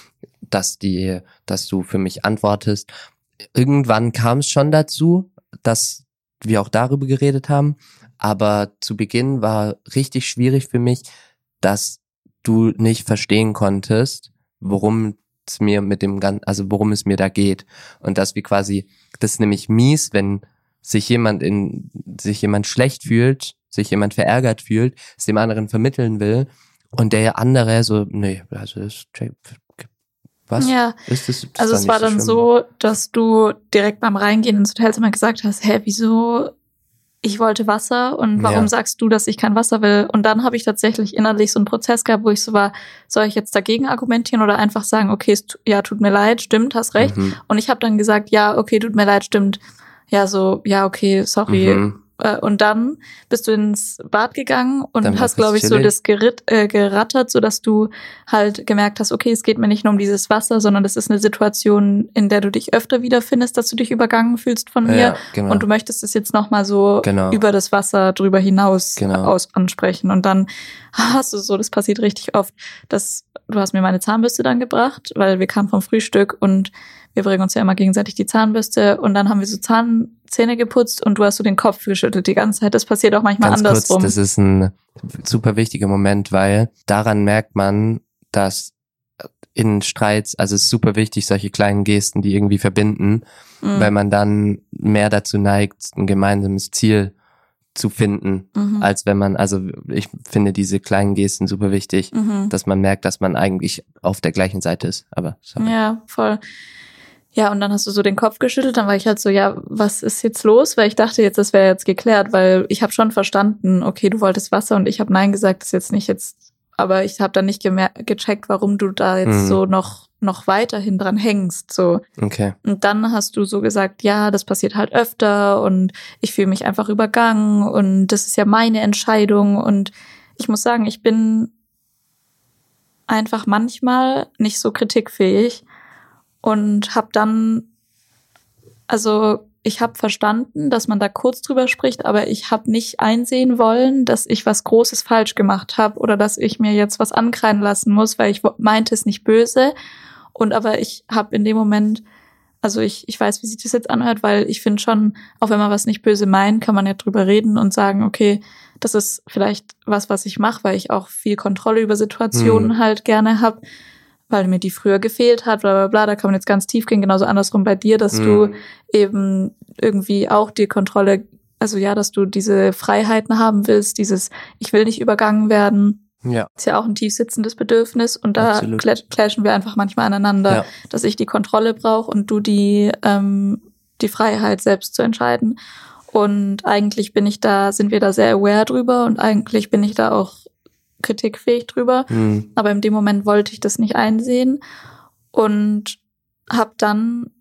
dass du für mich antwortest. Irgendwann kam es schon dazu, dass wir auch darüber geredet haben, aber zu Beginn war richtig schwierig für mich, dass du nicht verstehen konntest, worum es mir worum es mir da geht. Und dass wir quasi, das ist nämlich mies, wenn sich jemand schlecht fühlt, sich jemand verärgert fühlt, es dem anderen vermitteln will und der andere so, nee, also das was? Ja, ist das also es war dann so, dass du direkt beim Reingehen ins Hotelzimmer gesagt hast, wieso? Ich wollte Wasser und warum sagst du, dass ich kein Wasser will? Und dann habe ich tatsächlich innerlich so einen Prozess gehabt, wo ich so war, soll ich jetzt dagegen argumentieren oder einfach sagen, okay, tut mir leid, stimmt, hast recht. Und ich habe dann gesagt, ja, okay, tut mir leid, stimmt. Ja, so, ja, okay, sorry. Und dann bist du ins Bad gegangen und dann hast, glaube ich, so das gerattert, so dass du halt gemerkt hast, okay, es geht mir nicht nur um dieses Wasser, sondern das ist eine Situation, in der du dich öfter wiederfindest, dass du dich übergangen fühlst von mir. Ja, genau. Und du möchtest es jetzt nochmal so über das Wasser drüber hinaus ansprechen. Und dann hast du so, das passiert richtig oft, du hast mir meine Zahnbürste dann gebracht, weil wir kamen vom Frühstück und wir bringen uns ja immer gegenseitig die Zahnbürste und dann haben wir so Zähne geputzt und du hast so den Kopf geschüttelt die ganze Zeit. Das passiert auch manchmal ganz andersrum. Kurz, das ist ein super wichtiger Moment, weil daran merkt man, dass in Streits, also es ist super wichtig, solche kleinen Gesten, die irgendwie verbinden, weil man dann mehr dazu neigt, ein gemeinsames Ziel zu finden, als wenn man, also ich finde diese kleinen Gesten super wichtig, dass man merkt, dass man eigentlich auf der gleichen Seite ist. Aber sorry. Ja, voll. Ja, und dann hast du so den Kopf geschüttelt, dann war ich halt so, ja, was ist jetzt los? Weil ich dachte jetzt, das wäre jetzt geklärt, weil ich habe schon verstanden, okay, du wolltest Wasser und ich habe Nein gesagt, das ist jetzt nicht jetzt, aber ich habe dann nicht gecheckt, warum du da jetzt so noch weiterhin dran hängst, so. Okay. Und dann hast du so gesagt, ja, das passiert halt öfter und ich fühle mich einfach übergangen und das ist ja meine Entscheidung und ich muss sagen, ich bin einfach manchmal nicht so kritikfähig. Und habe dann, also ich habe verstanden, dass man da kurz drüber spricht, aber ich habe nicht einsehen wollen, dass ich was Großes falsch gemacht habe oder dass ich mir jetzt was ankreiden lassen muss, weil ich meinte es nicht böse. Und aber ich habe in dem Moment, also ich weiß, wie sich das jetzt anhört, weil ich finde schon, auch wenn man was nicht böse meint, kann man ja drüber reden und sagen, okay, das ist vielleicht was ich mache, weil ich auch viel Kontrolle über Situationen halt gerne habe, weil mir die früher gefehlt hat, bla bla bla, da kann man jetzt ganz tief gehen, genauso andersrum bei dir, dass du eben irgendwie auch die Kontrolle, also ja, dass du diese Freiheiten haben willst, dieses, ich will nicht übergangen werden, ist ja auch ein tief sitzendes Bedürfnis und da clashen wir einfach manchmal aneinander, dass ich die Kontrolle brauche und du die Freiheit selbst zu entscheiden und eigentlich sind wir da sehr aware drüber und eigentlich bin ich da auch kritikfähig drüber, aber in dem Moment wollte ich das nicht einsehen und habe dann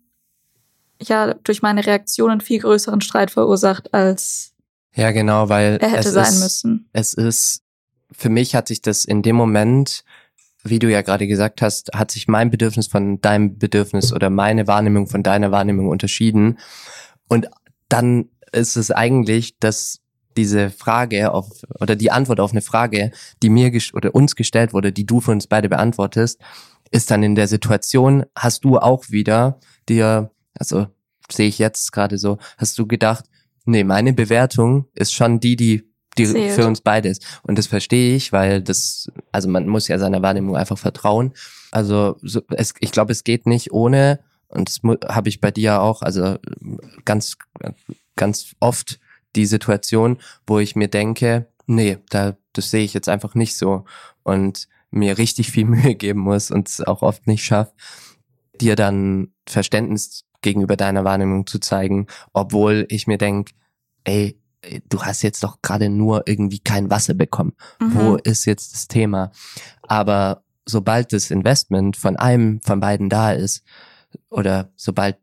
ja durch meine Reaktion einen viel größeren Streit verursacht, als ja genau, weil er hätte sein müssen. Es ist, für mich hat sich das in dem Moment, wie du ja gerade gesagt hast, hat sich mein Bedürfnis von deinem Bedürfnis oder meine Wahrnehmung von deiner Wahrnehmung unterschieden und dann ist es eigentlich, dass diese Frage oder die Antwort auf eine Frage, die mir oder uns gestellt wurde, die du für uns beide beantwortest, ist dann in der Situation, hast du auch wieder also sehe ich jetzt gerade so, hast du gedacht, nee, meine Bewertung ist schon die für uns beide ist. Und das verstehe ich, weil also man muss ja seiner Wahrnehmung einfach vertrauen. Also ich glaube, es geht nicht ohne, und das habe ich bei dir auch, also ganz, ganz oft die Situation, wo ich mir denke, nee, das sehe ich jetzt einfach nicht so und mir richtig viel Mühe geben muss und es auch oft nicht schaffe, dir dann Verständnis gegenüber deiner Wahrnehmung zu zeigen, obwohl ich mir denke, ey, du hast jetzt doch gerade nur irgendwie kein Wasser bekommen. Wo ist jetzt das Thema? Aber sobald das Investment von einem von beiden da ist oder sobald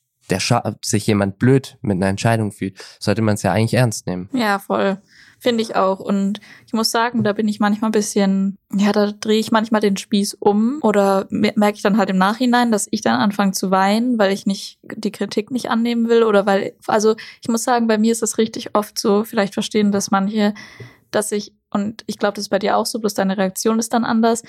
sich jemand blöd mit einer Entscheidung fühlt, sollte man es ja eigentlich ernst nehmen. Ja, voll. Finde ich auch. Und ich muss sagen, da bin ich manchmal ein bisschen, ja, da drehe ich manchmal den Spieß um oder merke ich dann halt im Nachhinein, dass ich dann anfange zu weinen, weil ich die Kritik nicht annehmen will oder also ich muss sagen, bei mir ist es richtig oft so, vielleicht verstehen das manche, und ich glaube, das ist bei dir auch so, bloß deine Reaktion ist dann anders,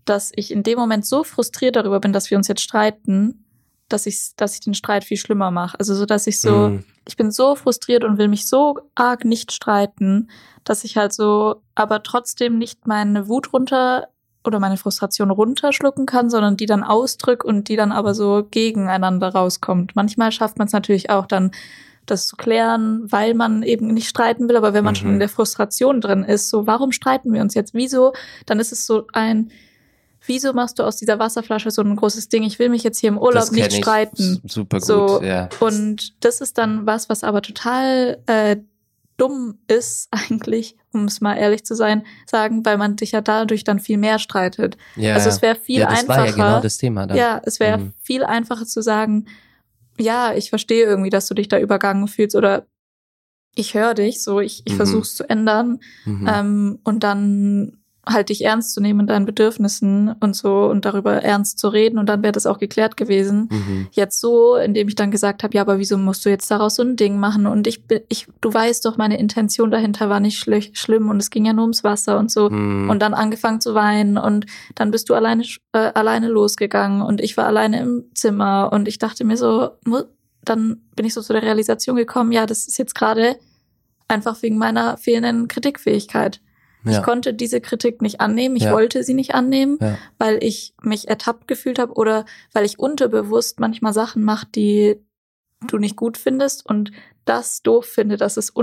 dass ich in dem Moment so frustriert darüber bin, dass wir uns jetzt streiten, dass ich den Streit viel schlimmer mache. Also so, dass ich ich bin so frustriert und will mich so arg nicht streiten, dass ich halt so, aber trotzdem nicht meine Wut oder meine Frustration runterschlucken kann, sondern die dann ausdrück und die dann aber so gegeneinander rauskommt. Manchmal schafft man es natürlich auch dann, das zu klären, weil man eben nicht streiten will, aber wenn man schon in der Frustration drin ist, so, warum streiten wir uns jetzt? Wieso? Dann ist es so wieso machst du aus dieser Wasserflasche so ein großes Ding? Ich will mich jetzt hier im Urlaub nicht streiten. Super gut, so, ja. Und das ist dann was aber total dumm ist eigentlich, um es mal ehrlich zu sagen, weil man sich ja dadurch dann viel mehr streitet. Ja, also es wäre viel das einfacher. war ja genau das Thema dann. Ja, es wäre viel einfacher zu sagen, ja, ich verstehe irgendwie, dass du dich da übergangen fühlst oder ich höre dich, so ich versuch's zu ändern und dann halt dich ernst zu nehmen in deinen Bedürfnissen und so und darüber ernst zu reden und dann wäre das auch geklärt gewesen. Jetzt so, indem ich dann gesagt habe, ja, aber wieso musst du jetzt daraus so ein Ding machen und du weißt doch, meine Intention dahinter war nicht schlimm und es ging ja nur ums Wasser und so und dann angefangen zu weinen und dann bist du alleine losgegangen und ich war alleine im Zimmer und ich dachte mir so, dann bin ich so zu der Realisation gekommen, ja, das ist jetzt gerade einfach wegen meiner fehlenden Kritikfähigkeit. Ja. Ich konnte diese Kritik nicht annehmen, ich wollte sie nicht annehmen, weil ich mich ertappt gefühlt habe oder weil ich unterbewusst manchmal Sachen mache, die du nicht gut findest und das doof finde, dass es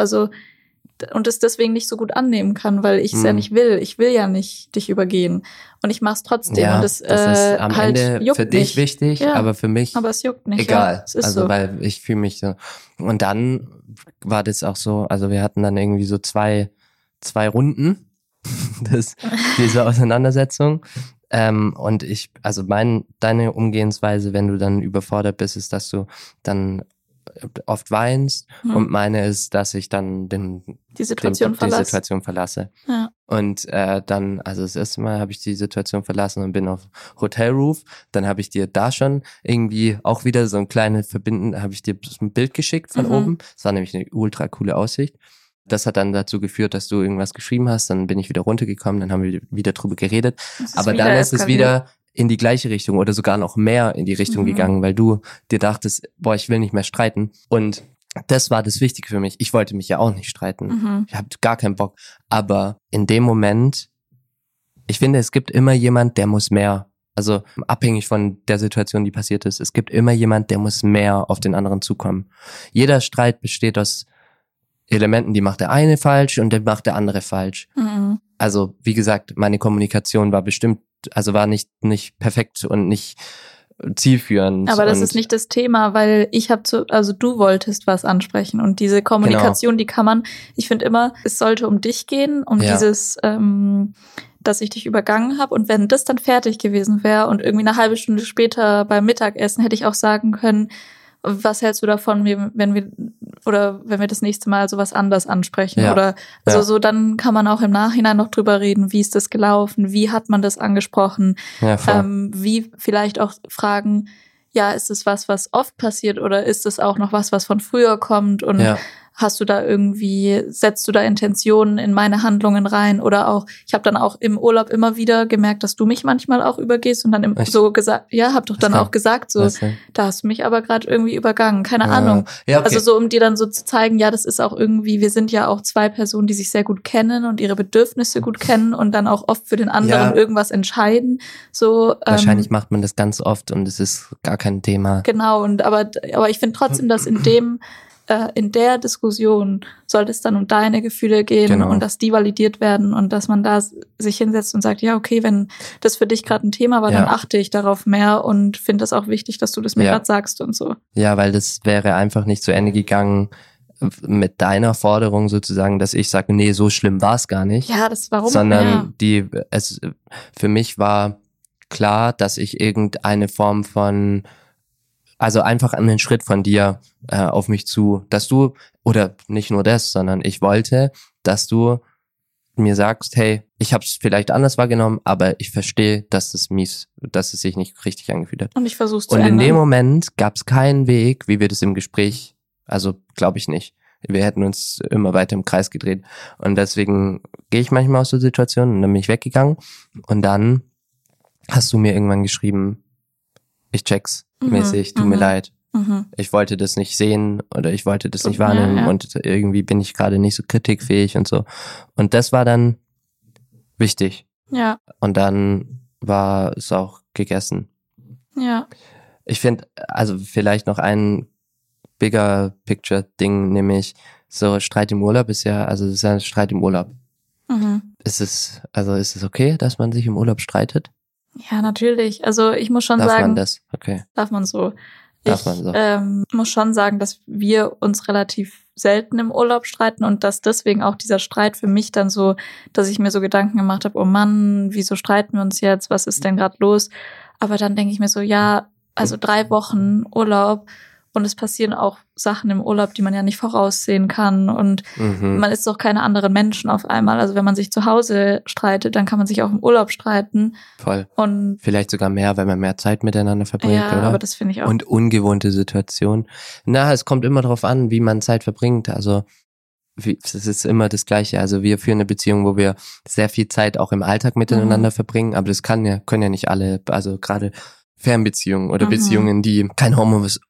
und es deswegen nicht so gut annehmen kann, weil ich es ja nicht will. Ich will ja nicht dich übergehen. Und ich mach's trotzdem. Ja, und das ist am halt Ende für dich nicht. wichtig, aber für mich aber es juckt nicht. egal. Ja, es ist also so. weil ich fühle mich so. Und dann war das auch so, also wir hatten dann irgendwie so zwei Runden, diese Auseinandersetzung. Und deine Umgehensweise, wenn du dann überfordert bist, ist, dass du dann oft weinst und meine ist, dass ich dann die Situation verlasse. Ja. Und dann, also das erste Mal habe ich die Situation verlassen und bin auf Hotelroof. Dann habe ich dir da schon irgendwie auch wieder so ein kleines Verbinden, habe ich dir ein Bild geschickt von oben. Das war nämlich eine ultra coole Aussicht. Das hat dann dazu geführt, dass du irgendwas geschrieben hast. Dann bin ich wieder runtergekommen, dann haben wir wieder drüber geredet. Aber dann ist es wieder in die gleiche Richtung oder sogar noch mehr in die Richtung gegangen, weil du dir dachtest, boah, ich will nicht mehr streiten. Und das war das Wichtige für mich. Ich wollte mich ja auch nicht streiten. Ich habe gar keinen Bock. Aber in dem Moment, ich finde, es gibt immer jemand, der muss mehr. Also abhängig von der Situation, die passiert ist. Es gibt immer jemand, der muss mehr auf den anderen zukommen. Jeder Streit besteht aus Elementen, die macht der eine falsch und der macht der andere falsch. Also wie gesagt, meine Kommunikation war war nicht perfekt und nicht zielführend. Aber das ist nicht das Thema, weil du wolltest was ansprechen und diese Kommunikation, die kann man, ich finde immer, es sollte um dich gehen, um dieses, dass ich dich übergangen habe und wenn das dann fertig gewesen wäre und irgendwie eine halbe Stunde später beim Mittagessen hätte ich auch sagen können, was hältst du davon, wenn wir das nächste Mal sowas anders ansprechen? Oder so, dann kann man auch im Nachhinein noch drüber reden, wie ist das gelaufen, wie hat man das angesprochen, wie vielleicht auch fragen, ja, ist es was oft passiert oder ist es auch noch was von früher kommt und setzt du da Intentionen in meine Handlungen rein oder auch, ich habe dann auch im Urlaub immer wieder gemerkt, dass du mich manchmal auch übergehst und dann so gesagt, hab doch dann auch gesagt, so, da hast du mich aber gerade irgendwie übergangen, keine Ahnung. Ja, okay. Also so, um dir dann so zu zeigen, ja, das ist auch irgendwie, wir sind ja auch zwei Personen, die sich sehr gut kennen und ihre Bedürfnisse gut kennen und dann auch oft für den anderen irgendwas entscheiden. So, wahrscheinlich macht man das ganz oft und es ist gar kein Thema. Genau, aber ich finde trotzdem, dass in der Diskussion sollte es dann um deine Gefühle gehen und dass die validiert werden und dass man da sich hinsetzt und sagt, ja, okay, wenn das für dich gerade ein Thema war, dann achte ich darauf mehr und finde es auch wichtig, dass du das mir gerade sagst und so. Ja, weil das wäre einfach nicht zu Ende gegangen mit deiner Forderung sozusagen, dass ich sage, nee, so schlimm war es gar nicht. Ja, warum? Sondern für mich war klar, dass ich irgendeine Form von also einfach einen Schritt von dir auf mich zu, dass du, oder nicht nur das, sondern ich wollte, dass du mir sagst, hey, ich habe es vielleicht anders wahrgenommen, aber ich verstehe, dass es sich nicht richtig angefühlt hat. Und ich versuche es zu ändern. Und in ändern. dem Moment gab es keinen Weg, wie wir das im Gespräch, also glaube ich nicht. Wir hätten uns immer weiter im Kreis gedreht. Und deswegen gehe ich manchmal aus der Situation und dann bin ich weggegangen. Und dann hast du mir irgendwann geschrieben, ich check's mäßig, tut mir leid. Ich wollte das nicht sehen oder ich wollte das nicht wahrnehmen und irgendwie bin ich gerade nicht so kritikfähig und so. Und das war dann wichtig. Ja. Und dann war es auch gegessen. Ja. Ich finde, also vielleicht noch ein bigger picture Ding, nämlich so Streit im Urlaub ist ja ein Streit im Urlaub. Ist es okay, dass man sich im Urlaub streitet? Ja, natürlich. Also ich muss schon Darf sagen. Darf man das? Okay. Darf man so. Darf man so. Ich muss schon sagen, dass wir uns relativ selten im Urlaub streiten und dass deswegen auch dieser Streit für mich dann so, dass ich mir so Gedanken gemacht habe, oh Mann, wieso streiten wir uns jetzt? Was ist denn gerade los? Aber dann denke ich mir so, ja, also 3 Wochen Urlaub und es passieren auch Sachen im Urlaub, die man ja nicht voraussehen kann und man ist doch keine anderen Menschen auf einmal. Also wenn man sich zu Hause streitet, dann kann man sich auch im Urlaub streiten. Voll. Und vielleicht sogar mehr, weil man mehr Zeit miteinander verbringt, ja, oder? Aber das finde ich auch. Und ungewohnte Situationen. Na, es kommt immer darauf an, wie man Zeit verbringt. Also es ist immer das Gleiche. Also wir führen eine Beziehung, wo wir sehr viel Zeit auch im Alltag miteinander verbringen, aber das können ja nicht alle, also gerade Fernbeziehungen oder Beziehungen, die kein Homeoffice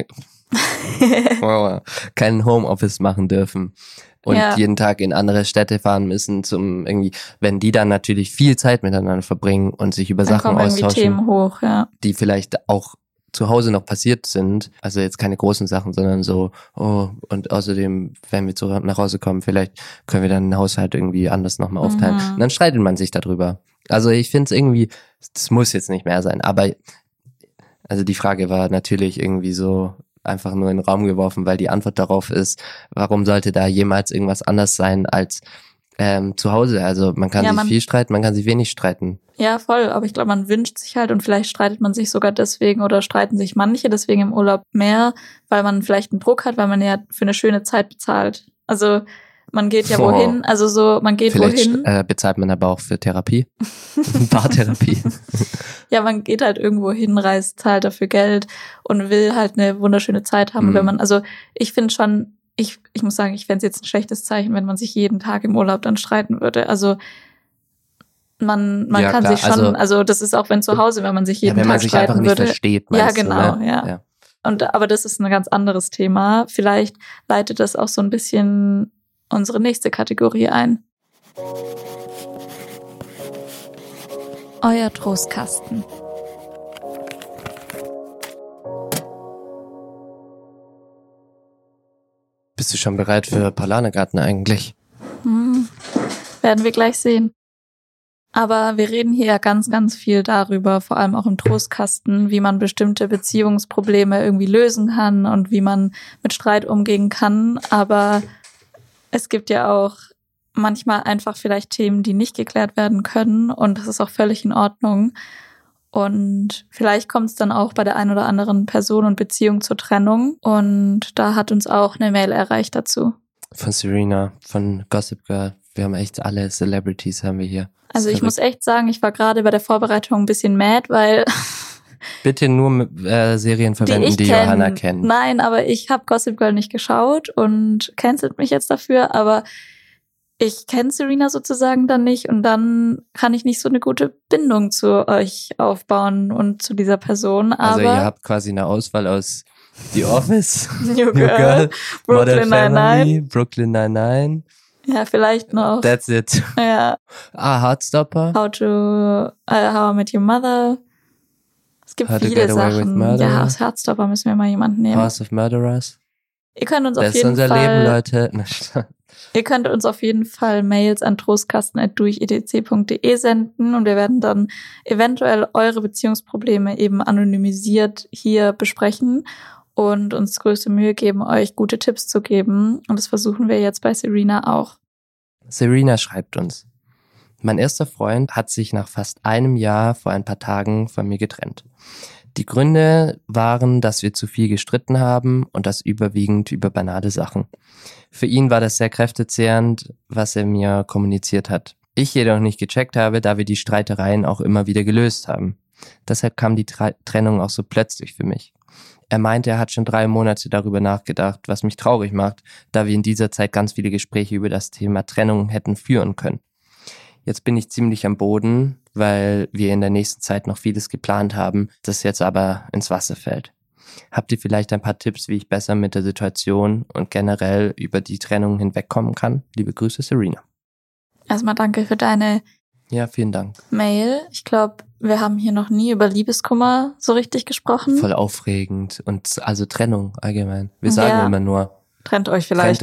machen dürfen und jeden Tag in andere Städte fahren müssen wenn die dann natürlich viel Zeit miteinander verbringen und sich über dann Sachen kommen austauschen, Themen hoch, die vielleicht auch zu Hause noch passiert sind, also jetzt keine großen Sachen, sondern so, und außerdem, wenn wir nach Hause kommen, vielleicht können wir dann den Haushalt irgendwie anders nochmal aufteilen. Und dann streitet man sich darüber. Also ich finde es irgendwie, das muss jetzt nicht mehr sein, aber also die Frage war natürlich irgendwie so einfach nur in den Raum geworfen, weil die Antwort darauf ist, warum sollte da jemals irgendwas anders sein als zu Hause? Also man kann sich viel streiten, man kann sich wenig streiten. Ja, voll, aber ich glaube, man wünscht sich halt und vielleicht streitet man sich sogar deswegen oder streiten sich manche deswegen im Urlaub mehr, weil man vielleicht einen Druck hat, weil man ja für eine schöne Zeit bezahlt. Also man geht ja wohin, also so, man geht vielleicht wohin. Bezahlt man aber auch für Therapie, Paartherapie. Ja, man geht halt irgendwo hin, reist, zahlt dafür Geld und will halt eine wunderschöne Zeit haben. Wenn man, also ich finde schon, ich muss sagen, ich fände es jetzt ein schlechtes Zeichen, wenn man sich jeden Tag im Urlaub dann streiten würde. Also man ja, kann klar, sich schon, also das ist auch wenn zu Hause, wenn man sich jeden Tag streiten würde. Wenn man sich einfach nicht versteht, ja, genau, du, ne? Ja. Aber das ist ein ganz anderes Thema. Vielleicht leitet das auch so ein bisschen unsere nächste Kategorie ein. Euer Trostkasten. Bist du schon bereit für Paulanergarten eigentlich? Werden wir gleich sehen. Aber wir reden hier ja ganz, ganz viel darüber, vor allem auch im Trostkasten, wie man bestimmte Beziehungsprobleme irgendwie lösen kann und wie man mit Streit umgehen kann. Aber es gibt ja auch manchmal einfach vielleicht Themen, die nicht geklärt werden können und das ist auch völlig in Ordnung. Und vielleicht kommt es dann auch bei der einen oder anderen Person und Beziehung zur Trennung und da hat uns auch eine Mail erreicht dazu. Von Serena, von Gossip Girl. Wir haben echt alle Celebrities haben wir hier. Also ich muss echt sagen, ich war gerade bei der Vorbereitung ein bisschen mad, weil bitte nur Serien verwenden, die Johanna kennt. Nein, aber ich habe Gossip Girl nicht geschaut und cancelt mich jetzt dafür, aber ich kenne Serena sozusagen dann nicht und dann kann ich nicht so eine gute Bindung zu euch aufbauen und zu dieser Person. Aber also ihr habt quasi eine Auswahl aus The Office, New Girl, Brooklyn Nine-Nine. Brooklyn Nine-Nine. Ja, vielleicht noch. That's it. Ja. Heartstopper. How I Met Your Mother. Es gibt viele Sachen. Ja, aus Heartstopper müssen wir mal jemanden nehmen. House of Murderers. Ihr könnt uns das auf jeden ist unser Fall, Leben, Leute. Ihr könnt uns auf jeden Fall Mails an trostkasten@durchetc.de senden und wir werden dann eventuell eure Beziehungsprobleme eben anonymisiert hier besprechen und uns größte Mühe geben, euch gute Tipps zu geben. Und das versuchen wir jetzt bei Serena auch. Serena schreibt uns: Mein erster Freund hat sich nach fast einem Jahr vor ein paar Tagen von mir getrennt. Die Gründe waren, dass wir zu viel gestritten haben und das überwiegend über banale Sachen. Für ihn war das sehr kräftezehrend, was er mir kommuniziert hat. Ich jedoch nicht gecheckt habe, da wir die Streitereien auch immer wieder gelöst haben. Deshalb kam die Trennung auch so plötzlich für mich. Er meinte, er hat schon 3 Monate darüber nachgedacht, was mich traurig macht, da wir in dieser Zeit ganz viele Gespräche über das Thema Trennung hätten führen können. Jetzt bin ich ziemlich am Boden, weil wir in der nächsten Zeit noch vieles geplant haben, das jetzt aber ins Wasser fällt. Habt ihr vielleicht ein paar Tipps, wie ich besser mit der Situation und generell über die Trennung hinwegkommen kann? Liebe Grüße, Serena. Erstmal danke für deine Ja, vielen Dank. Mail. Ich glaube, wir haben hier noch nie über Liebeskummer so richtig gesprochen. Voll aufregend und also Trennung allgemein. Wir sagen immer nur, trennt euch vielleicht.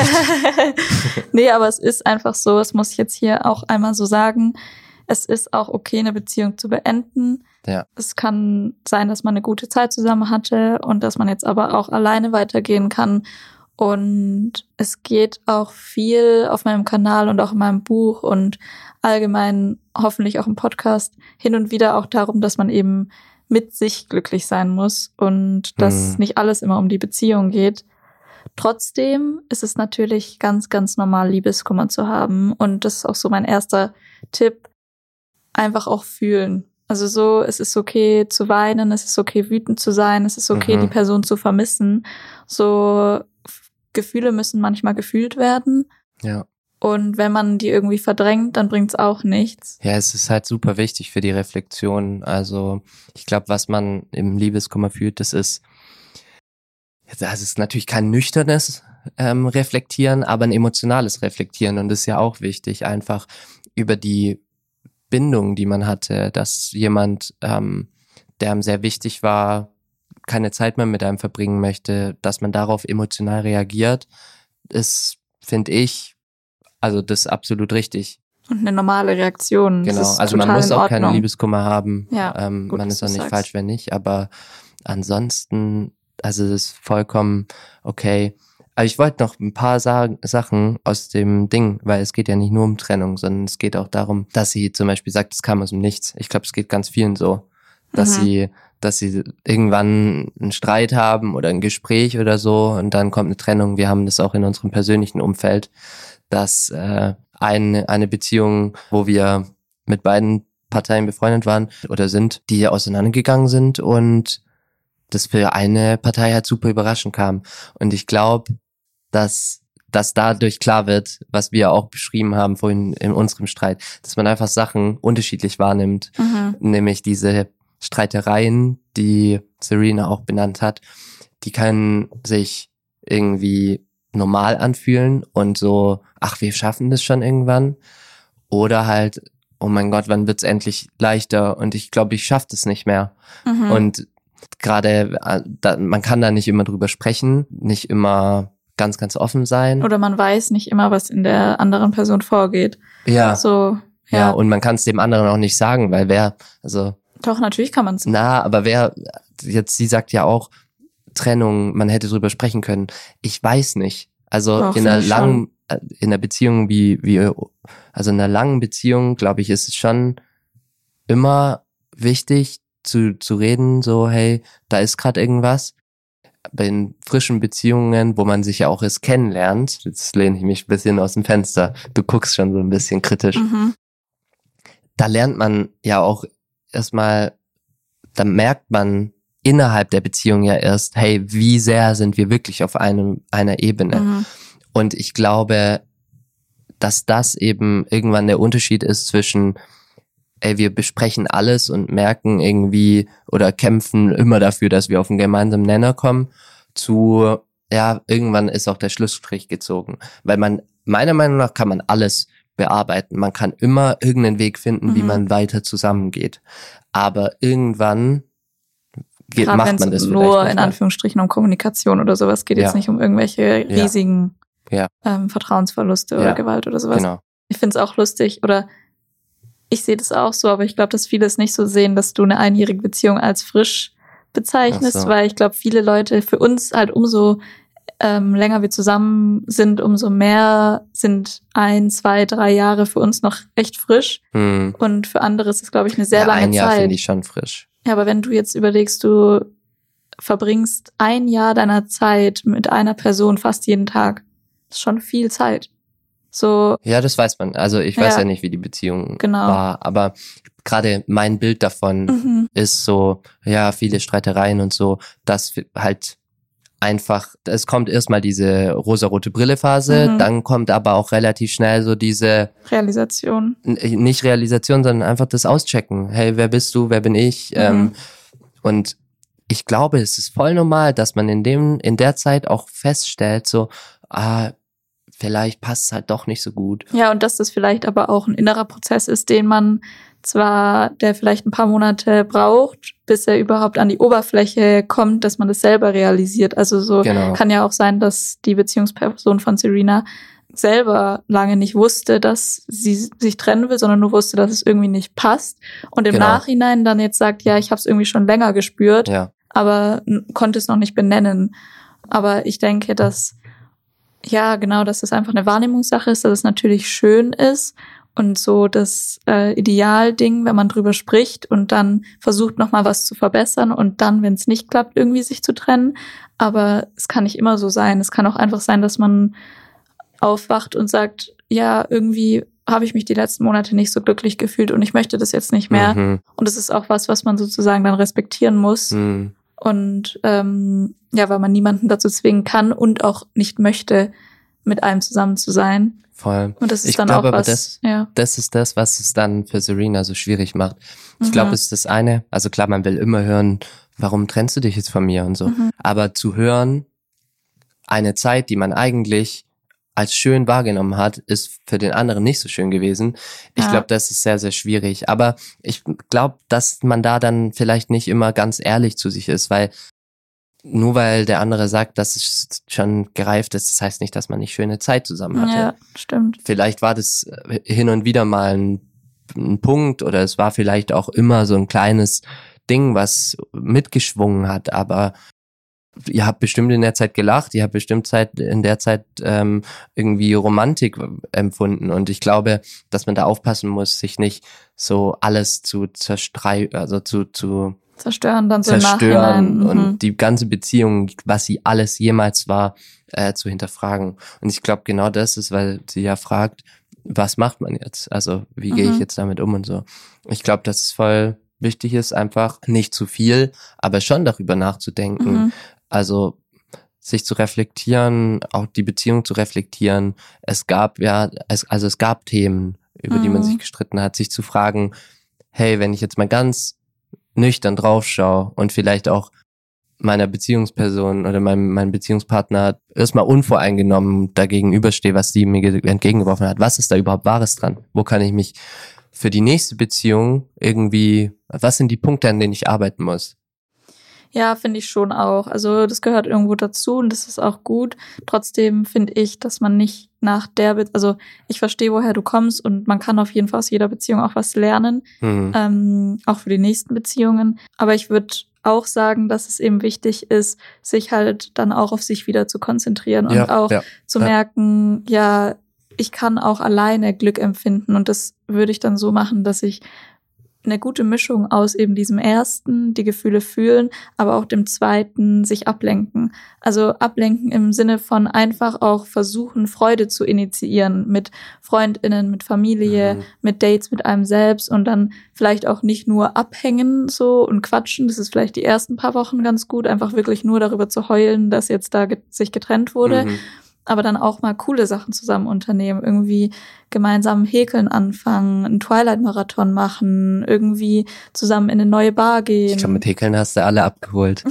Nee, aber es ist einfach so, das muss ich jetzt hier auch einmal so sagen, es ist auch okay, eine Beziehung zu beenden. Ja. Es kann sein, dass man eine gute Zeit zusammen hatte und dass man jetzt aber auch alleine weitergehen kann. Und es geht auch viel auf meinem Kanal und auch in meinem Buch und allgemein hoffentlich auch im Podcast hin und wieder auch darum, dass man eben mit sich glücklich sein muss und dass nicht alles immer um die Beziehung geht. Trotzdem ist es natürlich ganz, ganz normal, Liebeskummer zu haben. Und das ist auch so mein erster Tipp. Einfach auch fühlen. Also so, es ist okay zu weinen, es ist okay wütend zu sein, es ist okay, die Person zu vermissen. So Gefühle müssen manchmal gefühlt werden. Ja. Und wenn man die irgendwie verdrängt, dann bringt's auch nichts. Ja, es ist halt super wichtig für die Reflexion. Also ich glaube, was man im Liebeskummer fühlt, das ist natürlich kein nüchternes Reflektieren, aber ein emotionales Reflektieren. Und das ist ja auch wichtig, einfach über die Bindung, die man hatte, dass jemand, der einem sehr wichtig war, keine Zeit mehr mit einem verbringen möchte, dass man darauf emotional reagiert, ist, finde ich, also das ist absolut richtig. Und eine normale Reaktion. Genau, also man muss auch keinen Liebeskummer haben. Ja, man ist auch nicht falsch, wenn nicht, aber ansonsten, also das ist vollkommen okay. Aber ich wollte noch ein paar Sachen aus dem Ding, weil es geht ja nicht nur um Trennung, sondern es geht auch darum, dass sie zum Beispiel sagt, es kam aus dem Nichts. Ich glaube, es geht ganz vielen so, dass sie irgendwann einen Streit haben oder ein Gespräch oder so und dann kommt eine Trennung. Wir haben das auch in unserem persönlichen Umfeld, dass eine Beziehung, wo wir mit beiden Parteien befreundet waren oder sind, die auseinandergegangen sind und das für eine Partei halt super überraschend kam. Und ich glaube, dass dadurch klar wird, was wir auch beschrieben haben vorhin in unserem Streit, dass man einfach Sachen unterschiedlich wahrnimmt, nämlich diese Streitereien, die Serena auch benannt hat, die können sich irgendwie normal anfühlen und so, ach, wir schaffen das schon irgendwann, oder halt, oh mein Gott, wann wird's endlich leichter und ich glaube, ich schaffe das nicht mehr. Und gerade, man kann da nicht immer drüber sprechen, nicht immer ganz, ganz offen sein. Oder man weiß nicht immer, was in der anderen Person vorgeht. Ja. So, ja, und man kann es dem anderen auch nicht sagen, weil Doch, natürlich kann man es. Aber sie sagt ja auch, Trennung, man hätte drüber sprechen können. Ich weiß nicht. Also Doch, in einer Beziehung also in einer langen Beziehung, glaube ich, ist es schon immer wichtig zu reden, so, hey, da ist gerade irgendwas. Bei den frischen Beziehungen, wo man sich ja auch erst kennenlernt, jetzt lehne ich mich ein bisschen aus dem Fenster, du guckst schon so ein bisschen kritisch, da lernt man ja auch erstmal, da merkt man innerhalb der Beziehung ja erst, hey, wie sehr sind wir wirklich auf einer Ebene. Und ich glaube, dass das eben irgendwann der Unterschied ist zwischen, wir besprechen alles und merken irgendwie oder kämpfen immer dafür, dass wir auf einen gemeinsamen Nenner kommen, zu, irgendwann ist auch der Schlussstrich gezogen. Weil meiner Meinung nach kann man alles bearbeiten. Man kann immer irgendeinen Weg finden, wie man weiter zusammengeht. Aber irgendwann macht man das vielleicht nur nicht in mehr. Anführungsstrichen um Kommunikation oder sowas geht, jetzt nicht um irgendwelche riesigen Vertrauensverluste oder Gewalt oder sowas. Genau. Ich finde es auch lustig oder ich sehe das auch so, aber ich glaube, dass viele es nicht so sehen, dass du eine einjährige Beziehung als frisch bezeichnest, weil ich glaube, viele Leute, für uns halt umso länger wir zusammen sind, umso mehr sind 1, 2, 3 Jahre für uns noch echt frisch. Und für andere ist es, glaube ich, eine sehr lange Zeit. Ein Jahr finde ich schon frisch. Ja, aber wenn du jetzt überlegst, du verbringst 1 Jahr deiner Zeit mit einer Person fast jeden Tag, das ist schon viel Zeit. So. Ja, das weiß man. Also ich weiß ja nicht, wie die Beziehung war, aber gerade mein Bild davon ist so, viele Streitereien und so, dass halt einfach, es kommt erstmal diese rosarote Brille-Phase, dann kommt aber auch relativ schnell so diese Realisation. Nicht Realisation, sondern einfach das Auschecken. Hey, wer bist du, wer bin ich? Und ich glaube, es ist voll normal, dass man in der Zeit auch feststellt, so, vielleicht passt es halt doch nicht so gut. Ja, und dass das vielleicht aber auch ein innerer Prozess ist, der vielleicht ein paar Monate braucht, bis er überhaupt an die Oberfläche kommt, dass man das selber realisiert. Also so kann ja auch sein, dass die Beziehungsperson von Serena selber lange nicht wusste, dass sie sich trennen will, sondern nur wusste, dass es irgendwie nicht passt. Und im Nachhinein dann jetzt sagt, ja, ich habe es irgendwie schon länger gespürt, aber konnte es noch nicht benennen. Aber ich denke, dass dass es einfach eine Wahrnehmungssache ist, dass es natürlich schön ist und so das Idealding, wenn man drüber spricht und dann versucht nochmal was zu verbessern und dann, wenn es nicht klappt, irgendwie sich zu trennen. Aber es kann nicht immer so sein. Es kann auch einfach sein, dass man aufwacht und sagt, ja, irgendwie habe ich mich die letzten Monate nicht so glücklich gefühlt und ich möchte das jetzt nicht mehr. Und es ist auch was man sozusagen dann respektieren muss. Und weil man niemanden dazu zwingen kann und auch nicht möchte, mit einem zusammen zu sein. Voll. Und das ist ich dann glaube, auch was. Das ist das, was es dann für Serena so schwierig macht. Ich glaube, es ist das eine. Also klar, man will immer hören, warum trennst du dich jetzt von mir und so. Aber zu hören, eine Zeit, die man eigentlich als schön wahrgenommen hat, ist für den anderen nicht so schön gewesen. Ich glaube, das ist sehr, sehr schwierig. Aber ich glaube, dass man da dann vielleicht nicht immer ganz ehrlich zu sich ist, weil nur weil der andere sagt, dass es schon gereift ist, das heißt nicht, dass man nicht schöne Zeit zusammen hatte. Ja, stimmt. Vielleicht war das hin und wieder mal ein Punkt oder es war vielleicht auch immer so ein kleines Ding, was mitgeschwungen hat, aber ihr habt bestimmt in der Zeit gelacht, ihr habt bestimmt in der Zeit irgendwie Romantik empfunden und ich glaube, dass man da aufpassen muss, sich nicht so alles zu zerstören dann so im Nachhinein. Und die ganze Beziehung, was sie alles jemals war, zu hinterfragen. Und ich glaube, genau das ist, weil sie ja fragt, was macht man jetzt? Also wie gehe ich jetzt damit um und so. Ich glaube, dass es voll wichtig ist, einfach nicht zu viel, aber schon darüber nachzudenken. Also sich zu reflektieren, auch die Beziehung zu reflektieren. Es gab Themen, über die man sich gestritten hat, sich zu fragen, hey, wenn ich jetzt mal ganz nüchtern draufschaue und vielleicht auch meiner Beziehungsperson oder meinem Beziehungspartner erstmal unvoreingenommen dagegenüberstehe, was sie mir entgegengeworfen hat. Was ist da überhaupt Wahres dran? Wo kann ich mich für die nächste Beziehung was sind die Punkte, an denen ich arbeiten muss? Ja, finde ich schon auch. Also das gehört irgendwo dazu und das ist auch gut. Trotzdem finde ich, dass man nicht also ich verstehe, woher du kommst und man kann auf jeden Fall aus jeder Beziehung auch was lernen, auch für die nächsten Beziehungen. Aber ich würde auch sagen, dass es eben wichtig ist, sich halt dann auch auf sich wieder zu konzentrieren und auch zu merken, ich kann auch alleine Glück empfinden und das würde ich dann so machen, dass ich eine gute Mischung aus eben diesem ersten, die Gefühle fühlen, aber auch dem zweiten, sich ablenken. Also ablenken im Sinne von einfach auch versuchen, Freude zu initiieren mit FreundInnen, mit Familie, mit Dates mit einem selbst und dann vielleicht auch nicht nur abhängen so und quatschen. Das ist vielleicht die ersten paar Wochen ganz gut, einfach wirklich nur darüber zu heulen, dass jetzt da sich getrennt wurde. Aber dann auch mal coole Sachen zusammen unternehmen, irgendwie gemeinsam häkeln anfangen, einen Twilight-Marathon machen, irgendwie zusammen in eine neue Bar gehen. Ich glaube, mit Häkeln hast du alle abgeholt.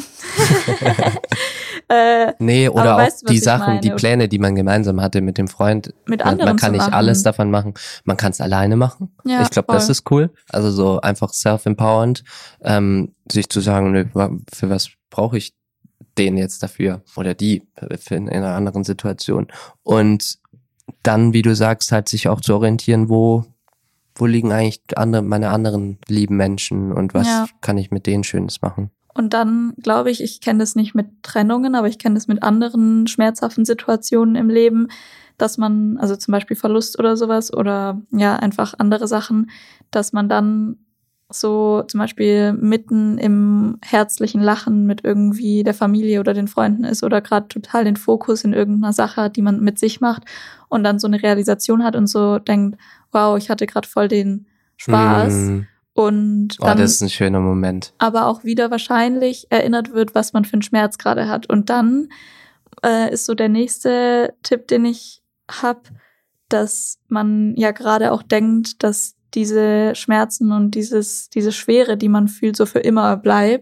Nee, oder auch weißt du, die Sachen, die Pläne, die man gemeinsam hatte mit dem Freund. Mit anderen man kann nicht alles davon machen. Man kann es alleine machen. Ja, ich glaube, das ist cool. Also so einfach self-empowernd, sich zu sagen, für was brauche ich den jetzt dafür oder die in einer anderen Situation. Und dann, wie du sagst, halt sich auch zu orientieren, wo liegen eigentlich meine anderen lieben Menschen und was kann ich mit denen Schönes machen. Und dann glaube ich kenne das nicht mit Trennungen, aber ich kenne das mit anderen schmerzhaften Situationen im Leben, dass man, also zum Beispiel Verlust oder sowas oder einfach andere Sachen, dass man dann so zum Beispiel mitten im herzlichen Lachen mit irgendwie der Familie oder den Freunden ist oder gerade total den Fokus in irgendeiner Sache hat, die man mit sich macht und dann so eine Realisation hat und so denkt, wow, ich hatte gerade voll den Spaß und Oh, dann das ist ein schöner Moment. aber auch wieder wahrscheinlich erinnert wird, was man für einen Schmerz gerade hat. Und dann ist so der nächste Tipp, den ich habe, dass man ja gerade auch denkt, dass diese Schmerzen und diese Schwere, die man fühlt, so für immer bleibt.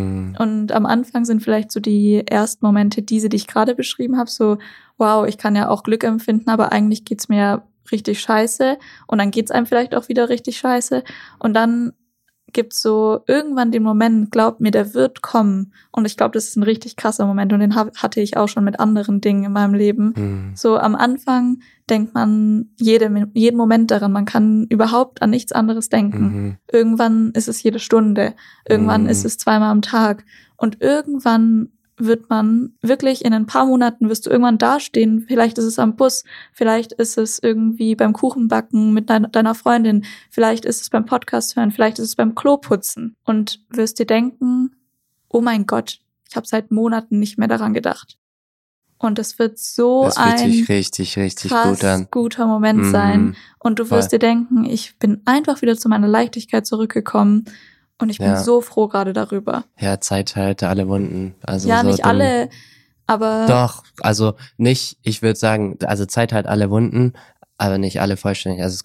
Und am Anfang sind vielleicht so die ersten Momente diese, die ich gerade beschrieben habe, so, wow, ich kann ja auch Glück empfinden, aber eigentlich geht's mir richtig scheiße. Und dann geht's einem vielleicht auch wieder richtig scheiße. Und dann gibt's so irgendwann den Moment, glaubt mir, der wird kommen. Und ich glaube, das ist ein richtig krasser Moment. Und den hatte ich auch schon mit anderen Dingen in meinem Leben. So am Anfang denkt man jeden Moment daran. Man kann überhaupt an nichts anderes denken. Irgendwann ist es jede Stunde. Irgendwann ist es 2-mal am Tag. Und irgendwann wird man wirklich in ein paar Monaten wirst du irgendwann dastehen. Vielleicht ist es am Bus, vielleicht ist es irgendwie beim Kuchenbacken mit deiner Freundin, vielleicht ist es beim Podcast hören, vielleicht ist es beim Kloputzen und wirst dir denken, oh mein Gott, ich habe seit Monaten nicht mehr daran gedacht. Und es wird so das fühlt ein sich richtig, richtig gut an. guter Moment sein. Und du wirst dir denken, ich bin einfach wieder zu meiner Leichtigkeit zurückgekommen. Und ich bin so froh gerade darüber. Ja, Zeit heilt alle Wunden. Also ja, so nicht alle, aber... Doch, also nicht, ich würde sagen, also Zeit heilt alle Wunden, aber nicht alle vollständig. Also es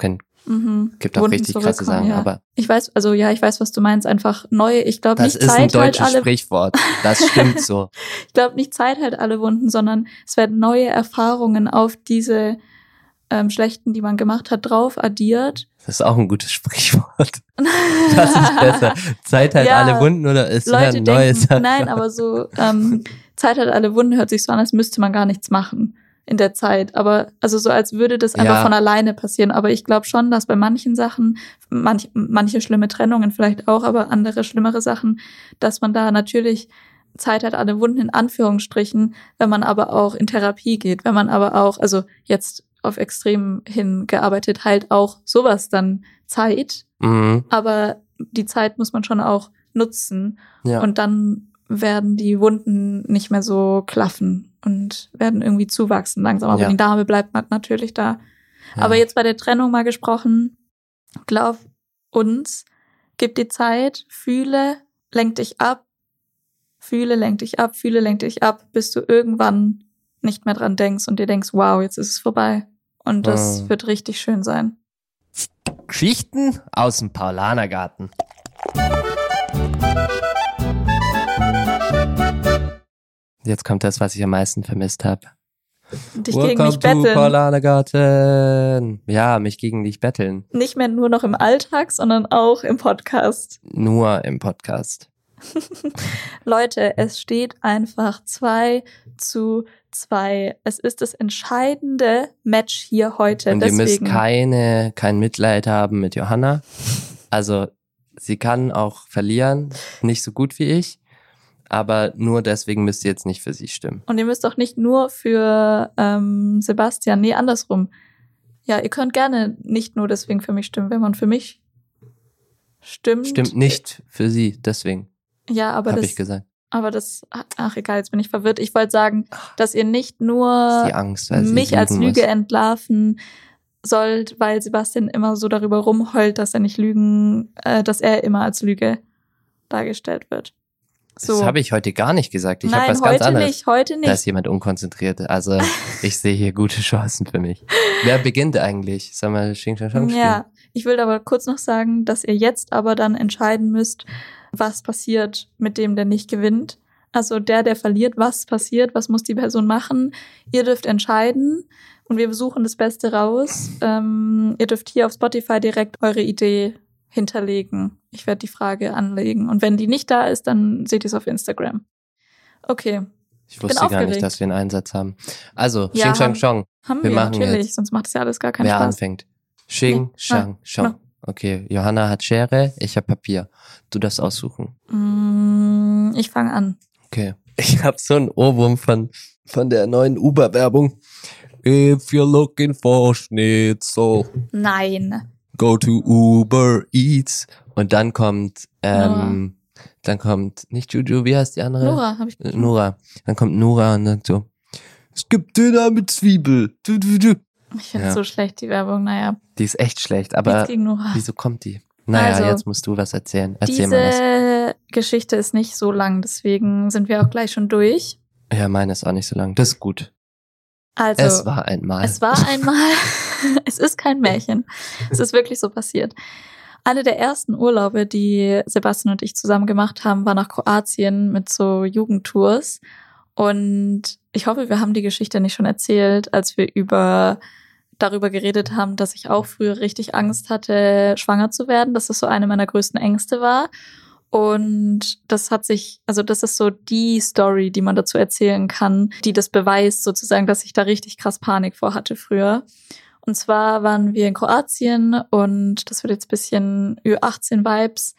gibt auch Wunden richtig krasse Sachen, ja. aber... Ich weiß, was du meinst, einfach neue, ich glaube nicht Das ist ein Zeit halt deutsches alle... Sprichwort, das stimmt so. Ich glaube nicht Zeit halt alle Wunden, sondern es werden neue Erfahrungen auf diese schlechten, die man gemacht hat, drauf addiert. Das ist auch ein gutes Sprichwort. Das ist besser. Zeit halt alle Wunden oder es werden neue Sachen. Nein, aber so Zeit halt alle Wunden hört sich so an, als müsste man gar nichts machen in der Zeit. Aber also so, als würde das einfach von alleine passieren. Aber ich glaube schon, dass bei manchen Sachen, manche schlimme Trennungen vielleicht auch, aber andere schlimmere Sachen, dass man da natürlich Zeit hat alle Wunden in Anführungsstrichen, wenn man aber auch in Therapie geht, wenn man aber auch, also jetzt auf Extrem hingearbeitet, halt auch sowas dann Zeit. Aber die Zeit muss man schon auch nutzen. Ja. Und dann werden die Wunden nicht mehr so klaffen und werden irgendwie zuwachsen langsam. Aber die Narbe bleibt natürlich da. Ja. Aber jetzt bei der Trennung mal gesprochen, glaub uns, gib dir Zeit, fühle, lenk dich ab, bis du irgendwann nicht mehr dran denkst und dir denkst, wow, jetzt ist es vorbei. Und das wird richtig schön sein. Geschichten aus dem Paulanergarten. Jetzt kommt das, was ich am meisten vermisst habe. Dich gegen mich betteln. Paulanergarten. Ja, mich gegen dich betteln. Nicht mehr nur noch im Alltag, sondern auch im Podcast. Nur im Podcast. Leute, es steht einfach 2:2. Es ist das entscheidende Match hier heute. Und deswegen. Ihr müsst kein Mitleid haben mit Johanna. Also sie kann auch verlieren, nicht so gut wie ich, aber nur deswegen müsst ihr jetzt nicht für sie stimmen. Und ihr müsst auch nicht nur für Sebastian, nee, andersrum. Ja, ihr könnt gerne nicht nur deswegen für mich stimmen, wenn man für mich stimmt. Stimmt nicht für sie, deswegen. Ja, aber habe ich gesagt. Aber das, egal, jetzt bin ich verwirrt. Ich wollte sagen, dass ihr nicht nur die Angst, mich als Lüge entlarven sollt, weil Sebastian immer so darüber rumheult, dass er nicht dass er immer als Lüge dargestellt wird. So. Das habe ich heute gar nicht gesagt. Ich habe was ganz anderes. Heute nicht. Da ist jemand unkonzentriert. Also ich sehe hier gute Chancen für mich. Wer beginnt eigentlich? Sollen wir Xing Shang Shang spielen? Ja, ich will aber kurz noch sagen, dass ihr jetzt aber dann entscheiden müsst, was passiert mit dem, der nicht gewinnt. Also der verliert, was passiert, was muss die Person machen. Ihr dürft entscheiden und wir suchen das Beste raus. Ihr dürft hier auf Spotify direkt eure Idee hinterlegen. Ich werde die Frage anlegen. Und wenn die nicht da ist, dann seht ihr es auf Instagram. Okay. Ich wusste gar nicht, dass wir einen Einsatz haben. Also, Xing Shang Shang. Haben wir natürlich, jetzt. Sonst macht es ja alles gar keinen Spaß. Wer anfängt? Xing Shang Shang. Okay, Johanna hat Schere, ich habe Papier. Du darfst aussuchen. Ich fange an. Okay. Ich habe so einen Ohrwurm von der neuen Uber-Werbung. If you're looking for Schnitzel. Nein. Go to Uber Eats. Und dann kommt, nicht Juju, wie heißt die andere? Nora, habe ich gesagt. Nora. Dann kommt Nora und sagt so, es gibt Döner mit Zwiebel. Ich finde es so schlecht, die Werbung, naja. Die ist echt schlecht, aber gegen Nora. Wieso kommt die? Naja, Also, jetzt musst du was erzählen. Erzähl mal was. Diese Geschichte ist nicht so lang, deswegen sind wir auch gleich schon durch. Ja, meine ist auch nicht so lang. Das ist gut. Also, Es war einmal. es war einmal, es ist kein Märchen. Es ist wirklich so passiert. Eine der ersten Urlaube, die Sebastian und ich zusammen gemacht haben, war nach Kroatien mit so Jugendtours. Und ich hoffe, wir haben die Geschichte nicht schon erzählt, als wir darüber geredet haben, dass ich auch früher richtig Angst hatte, schwanger zu werden, dass das so eine meiner größten Ängste war. Und das ist so die Story, die man dazu erzählen kann, die das beweist sozusagen, dass ich da richtig krass Panik vor hatte früher. Und zwar waren wir in Kroatien und das wird jetzt ein bisschen Ü18-Vibes,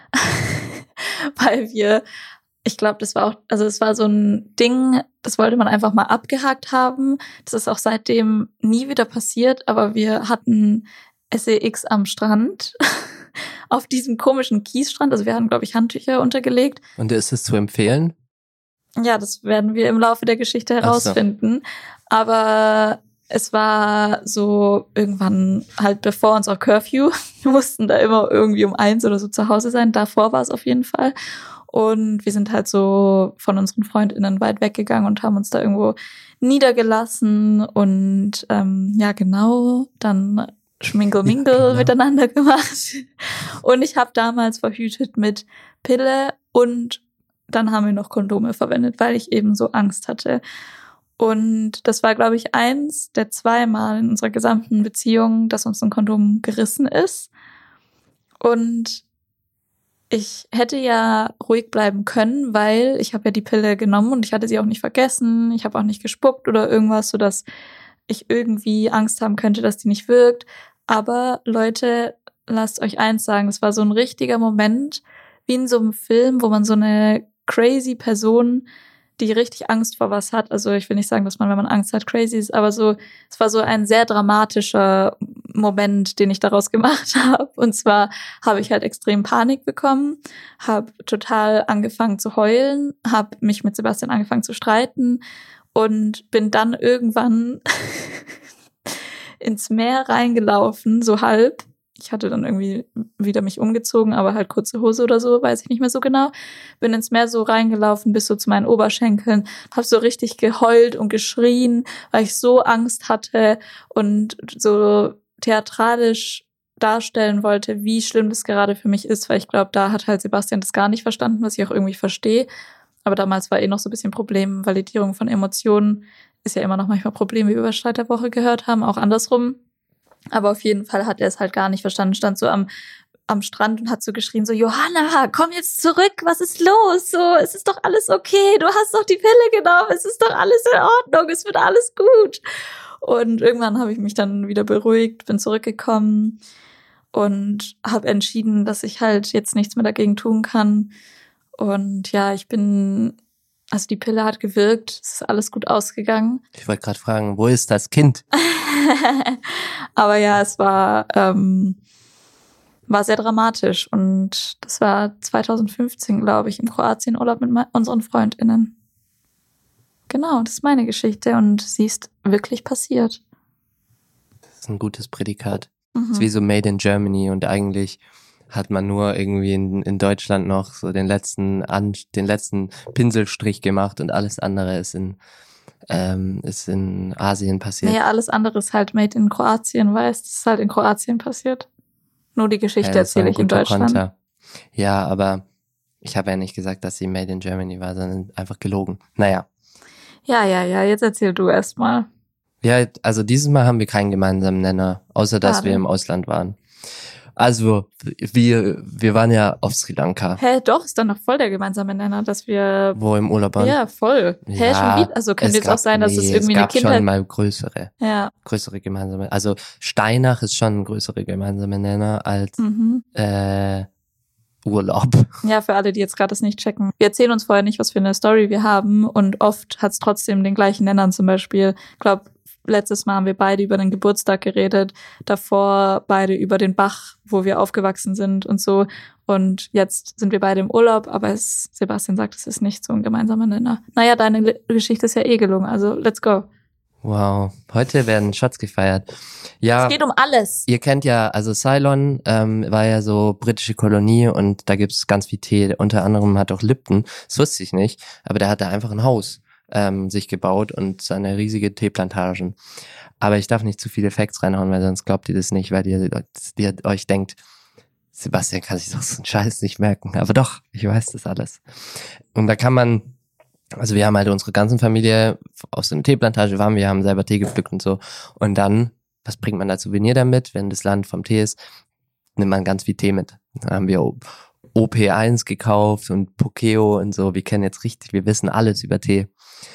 weil ich glaube, es war so ein Ding, das wollte man einfach mal abgehakt haben. Das ist auch seitdem nie wieder passiert, aber wir hatten SEX am Strand, auf diesem komischen Kiesstrand. Also wir hatten, glaube ich, Handtücher untergelegt. Und ist es zu empfehlen? Ja, das werden wir im Laufe der Geschichte herausfinden. Aber es war so irgendwann halt bevor uns auch Curfew. Wir mussten da immer irgendwie um 1 oder so zu Hause sein. Davor war es auf jeden Fall. Und wir sind halt so von unseren FreundInnen weit weggegangen und haben uns da irgendwo niedergelassen und dann Schminkel-Mingle miteinander gemacht. Und ich habe damals verhütet mit Pille und dann haben wir noch Kondome verwendet, weil ich eben so Angst hatte. Und das war, glaube ich, 1 der 2 Mal in unserer gesamten Beziehung, dass uns ein Kondom gerissen ist. Und ich hätte ja ruhig bleiben können, weil ich habe ja die Pille genommen und ich hatte sie auch nicht vergessen. Ich habe auch nicht gespuckt oder irgendwas, sodass ich irgendwie Angst haben könnte, dass die nicht wirkt. Aber Leute, lasst euch eins sagen, es war so ein richtiger Moment, wie in so einem Film, wo man so eine crazy Person, die richtig Angst vor was hat. Also ich will nicht sagen, dass man, wenn man Angst hat, crazy ist, aber so, es war so ein sehr dramatischer Moment, den ich daraus gemacht habe. Und zwar habe ich halt extrem Panik bekommen, habe total angefangen zu heulen, habe mich mit Sebastian angefangen zu streiten und bin dann irgendwann ins Meer reingelaufen, so halb. Ich hatte dann irgendwie wieder mich umgezogen, aber halt kurze Hose oder so, weiß ich nicht mehr so genau. Bin ins Meer so reingelaufen bis so zu meinen Oberschenkeln, hab so richtig geheult und geschrien, weil ich so Angst hatte und so theatralisch darstellen wollte, wie schlimm das gerade für mich ist, weil ich glaube, da hat halt Sebastian das gar nicht verstanden, was ich auch irgendwie verstehe. Aber damals war noch so ein bisschen Problem, Validierung von Emotionen ist ja immer noch manchmal Problem, wie wir bei Streit der Woche gehört haben, auch andersrum. Aber auf jeden Fall hat er es halt gar nicht verstanden, stand so am Strand und hat so geschrien, so, Johanna, komm jetzt zurück, was ist los? So, es ist doch alles okay, du hast doch die Pille genommen, es ist doch alles in Ordnung, es wird alles gut. Und irgendwann habe ich mich dann wieder beruhigt, bin zurückgekommen und habe entschieden, dass ich halt jetzt nichts mehr dagegen tun kann. Und ja, also die Pille hat gewirkt, es ist alles gut ausgegangen. Ich wollte gerade fragen, wo ist das Kind? Aber ja, es war sehr dramatisch und das war 2015, glaube ich, im Kroatien-Urlaub mit unseren FreundInnen. Genau, das ist meine Geschichte und sie ist wirklich passiert. Das ist ein gutes Prädikat. Das ist wie so Made in Germany und eigentlich hat man nur irgendwie in Deutschland noch so den letzten Pinselstrich gemacht und alles andere ist in Asien passiert. Naja, alles andere ist halt made in Kroatien, weißt du, es ist halt in Kroatien passiert. Nur die Geschichte erzähle ich in Deutschland. Konter. Ja, aber ich habe ja nicht gesagt, dass sie made in Germany war, sondern einfach gelogen. Naja. Ja, jetzt erzähl du erst mal. Ja, also dieses Mal haben wir keinen gemeinsamen Nenner, außer dass wir im Ausland waren. Also, wir waren ja auf Sri Lanka. Hä, doch, ist dann noch voll der gemeinsame Nenner, dass wir... Wo im Urlaub waren? Ja, voll. Hä, schon wieder? Also könnte jetzt auch sein, dass es irgendwie eine Kindheit... Es gab schon mal größere gemeinsame... gemeinsame... Also Steinach ist schon ein größere gemeinsame Nenner als Urlaub. Ja, für alle, die jetzt gerade das nicht checken. Wir erzählen uns vorher nicht, was für eine Story wir haben und oft hat es trotzdem den gleichen Nennern, zum Beispiel, ich glaube, letztes Mal haben wir beide über den Geburtstag geredet, davor beide über den Bach, wo wir aufgewachsen sind und so. Und jetzt sind wir beide im Urlaub, aber Sebastian sagt, es ist nicht so ein gemeinsamer Nenner. Naja, deine Geschichte ist ja gelungen, also let's go. Wow, heute werden Shots gefeiert. Ja, Es geht um alles. ihr kennt ja, also Ceylon war ja so britische Kolonie und da gibt's ganz viel Tee. Unter anderem hat auch Lipton, das wusste ich nicht, aber der hat da einfach ein Haus sich gebaut und seine riesige Teeplantagen. Aber ich darf nicht zu viele Facts reinhauen, weil sonst glaubt ihr das nicht, weil ihr euch denkt, Sebastian kann sich doch so einen Scheiß nicht merken. Aber doch, ich weiß das alles. Und da kann man, also wir haben halt unsere ganzen Familie aus so einer Teeplantage waren, wir haben selber Tee gepflückt und so. Und dann, was bringt man als Souvenir damit, wenn das Land vom Tee ist? Nimmt man ganz viel Tee mit. Dann haben wir OP1 gekauft und Pokeo und so. Wir kennen jetzt richtig, wir wissen alles über Tee.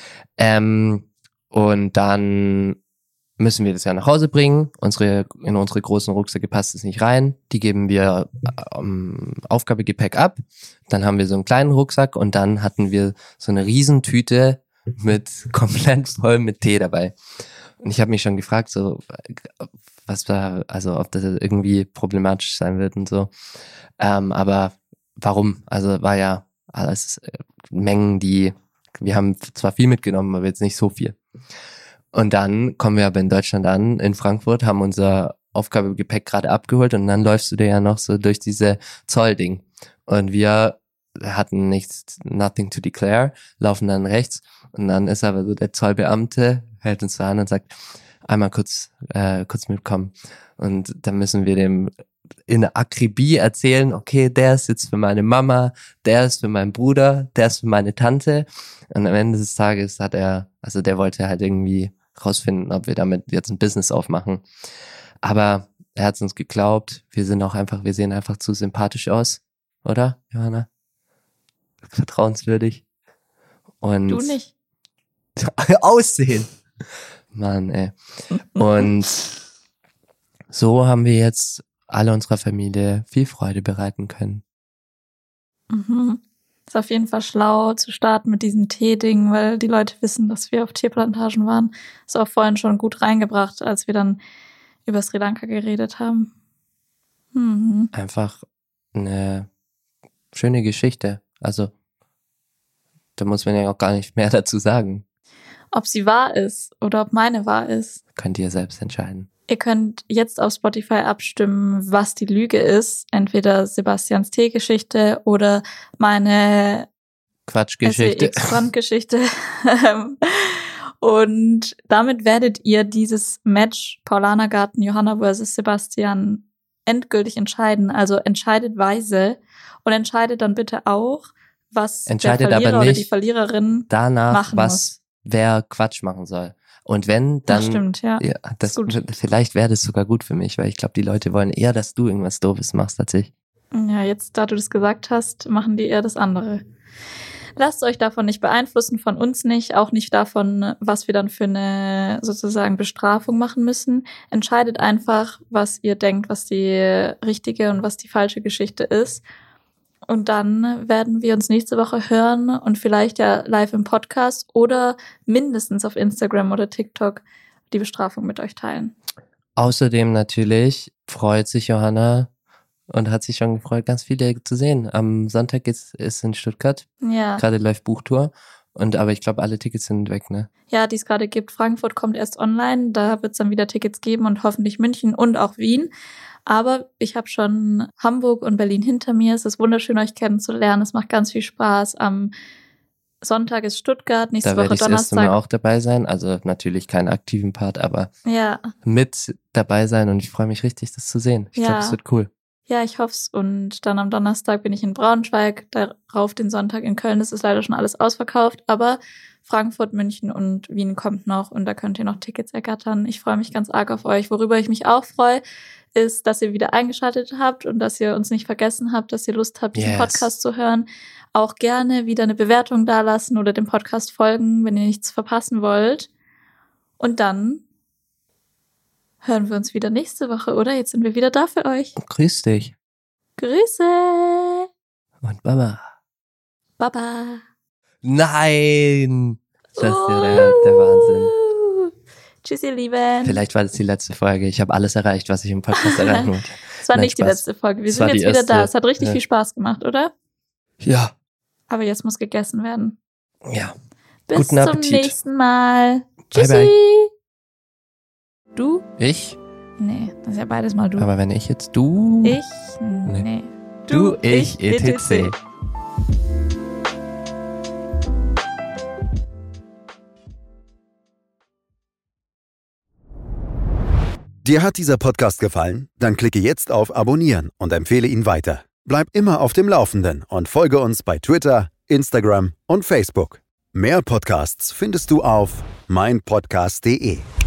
Und dann müssen wir das ja nach Hause bringen. In unsere großen Rucksäcke passt es nicht rein. Die geben wir Aufgabegepäck ab. Dann haben wir so einen kleinen Rucksack und dann hatten wir so eine Riesentüte mit komplett voll mit Tee dabei. Und ich habe mich schon gefragt, so was da, also ob das irgendwie problematisch sein wird und so. Aber warum? Also war ja alles Mengen, wir haben zwar viel mitgenommen, aber jetzt nicht so viel. Und dann kommen wir aber in Deutschland an, in Frankfurt, haben unser Aufgabegepäck gerade abgeholt und dann läufst du dir ja noch so durch diese Zollding. Und wir hatten nothing to declare, laufen dann rechts und dann ist aber so der Zollbeamte, hält uns da an und sagt, einmal kurz mitkommen. Und dann müssen wir dem in Akribie erzählen, okay, der ist jetzt für meine Mama, der ist für meinen Bruder, der ist für meine Tante. Und am Ende des Tages der wollte halt irgendwie rausfinden, ob wir damit jetzt ein Business aufmachen. Aber er hat es uns geglaubt. Wir sehen einfach zu sympathisch aus, oder, Johanna? Vertrauenswürdig. Und Du nicht. Aussehen. Mann, ey. Und so haben wir jetzt alle unserer Familie viel Freude bereiten können. Mhm. Ist auf jeden Fall schlau zu starten mit diesem Tee-Ding, weil die Leute wissen, dass wir auf Teeplantagen waren. Ist auch vorhin schon gut reingebracht, als wir dann über Sri Lanka geredet haben. Mhm. Einfach eine schöne Geschichte. Also, da muss man ja auch gar nicht mehr dazu sagen. Ob sie wahr ist oder ob meine wahr ist. Könnt ihr selbst entscheiden. Ihr könnt jetzt auf Spotify abstimmen, was die Lüge ist. Entweder Sebastians Teegeschichte oder meine Quatschgeschichte. SEX-Brandgeschichte. Und damit werdet ihr dieses Match Paulaner Garten Johanna versus Sebastian endgültig entscheiden. Also entscheidet weise und entscheidet dann bitte auch, was Entscheidet der Verlierer aber oder nicht die Verliererin danach, machen muss. wer Quatsch machen soll. Und wenn, dann, Das stimmt, ja. das, gut. vielleicht wäre das sogar gut für mich, weil ich glaube, die Leute wollen eher, dass du irgendwas Doofes machst als ich. Ja, jetzt, da du das gesagt hast, machen die eher das andere. Lasst euch davon nicht beeinflussen, von uns nicht, auch nicht davon, was wir dann für eine sozusagen Bestrafung machen müssen. Entscheidet einfach, was ihr denkt, was die richtige und was die falsche Geschichte ist. Und dann werden wir uns nächste Woche hören und vielleicht ja live im Podcast oder mindestens auf Instagram oder TikTok die Bestrafung mit euch teilen. Außerdem natürlich freut sich Johanna und hat sich schon gefreut, ganz viele zu sehen. Am Sonntag ist in Stuttgart. Ja. Gerade läuft Buchtour. Aber ich glaube, alle Tickets sind weg, ne? Ja, die es gerade gibt. Frankfurt kommt erst online. Da wird es dann wieder Tickets geben und hoffentlich München und auch Wien. Aber ich habe schon Hamburg und Berlin hinter mir. Es ist wunderschön, euch kennenzulernen. Es macht ganz viel Spaß. Am Sonntag ist Stuttgart, nächste Da Woche werde ich das erste Mal Donnerstag. auch dabei sein. Also natürlich keinen aktiven Part, aber Ja, mit dabei sein. Und ich freue mich richtig, das zu sehen. Ich glaube, Ja. es wird cool. ja, ich hoff's. Und dann am Donnerstag bin ich in Braunschweig, darauf den Sonntag in Köln. Das ist leider schon alles ausverkauft. Aber Frankfurt, München und Wien kommt noch und da könnt ihr noch Tickets ergattern. Ich freue mich ganz arg auf euch. Worüber ich mich auch freue, ist, dass ihr wieder eingeschaltet habt und dass ihr uns nicht vergessen habt, dass ihr Lust habt, diesen Yes. Podcast zu hören. Auch gerne wieder eine Bewertung dalassen oder dem Podcast folgen, wenn ihr nichts verpassen wollt. Und dann hören wir uns wieder nächste Woche, oder? Jetzt sind wir wieder da für euch. Grüß dich. Grüße! Und Baba. Baba! Nein! Das ist ja der Wahnsinn. Tschüss, ihr Lieben. Vielleicht war das die letzte Folge. Ich habe alles erreicht, was ich im Podcast erreichen wollte. Es war Nein, nicht die Spaß. letzte Folge. Wir Es sind war jetzt die wieder da. erste. Es hat richtig Ja. viel Spaß gemacht, oder? Ja. Aber jetzt muss gegessen werden. Ja. Bis Guten zum Appetit. nächsten Mal. Bye, Tschüssi. bye. Du? Ich? Nee, das ist ja beides mal du. Aber wenn ich jetzt du... Ich? Nee. Du, ich, etc. Dir hat dieser Podcast gefallen? Dann klicke jetzt auf Abonnieren und empfehle ihn weiter. Bleib immer auf dem Laufenden und folge uns bei Twitter, Instagram und Facebook. Mehr Podcasts findest du auf meinpodcast.de.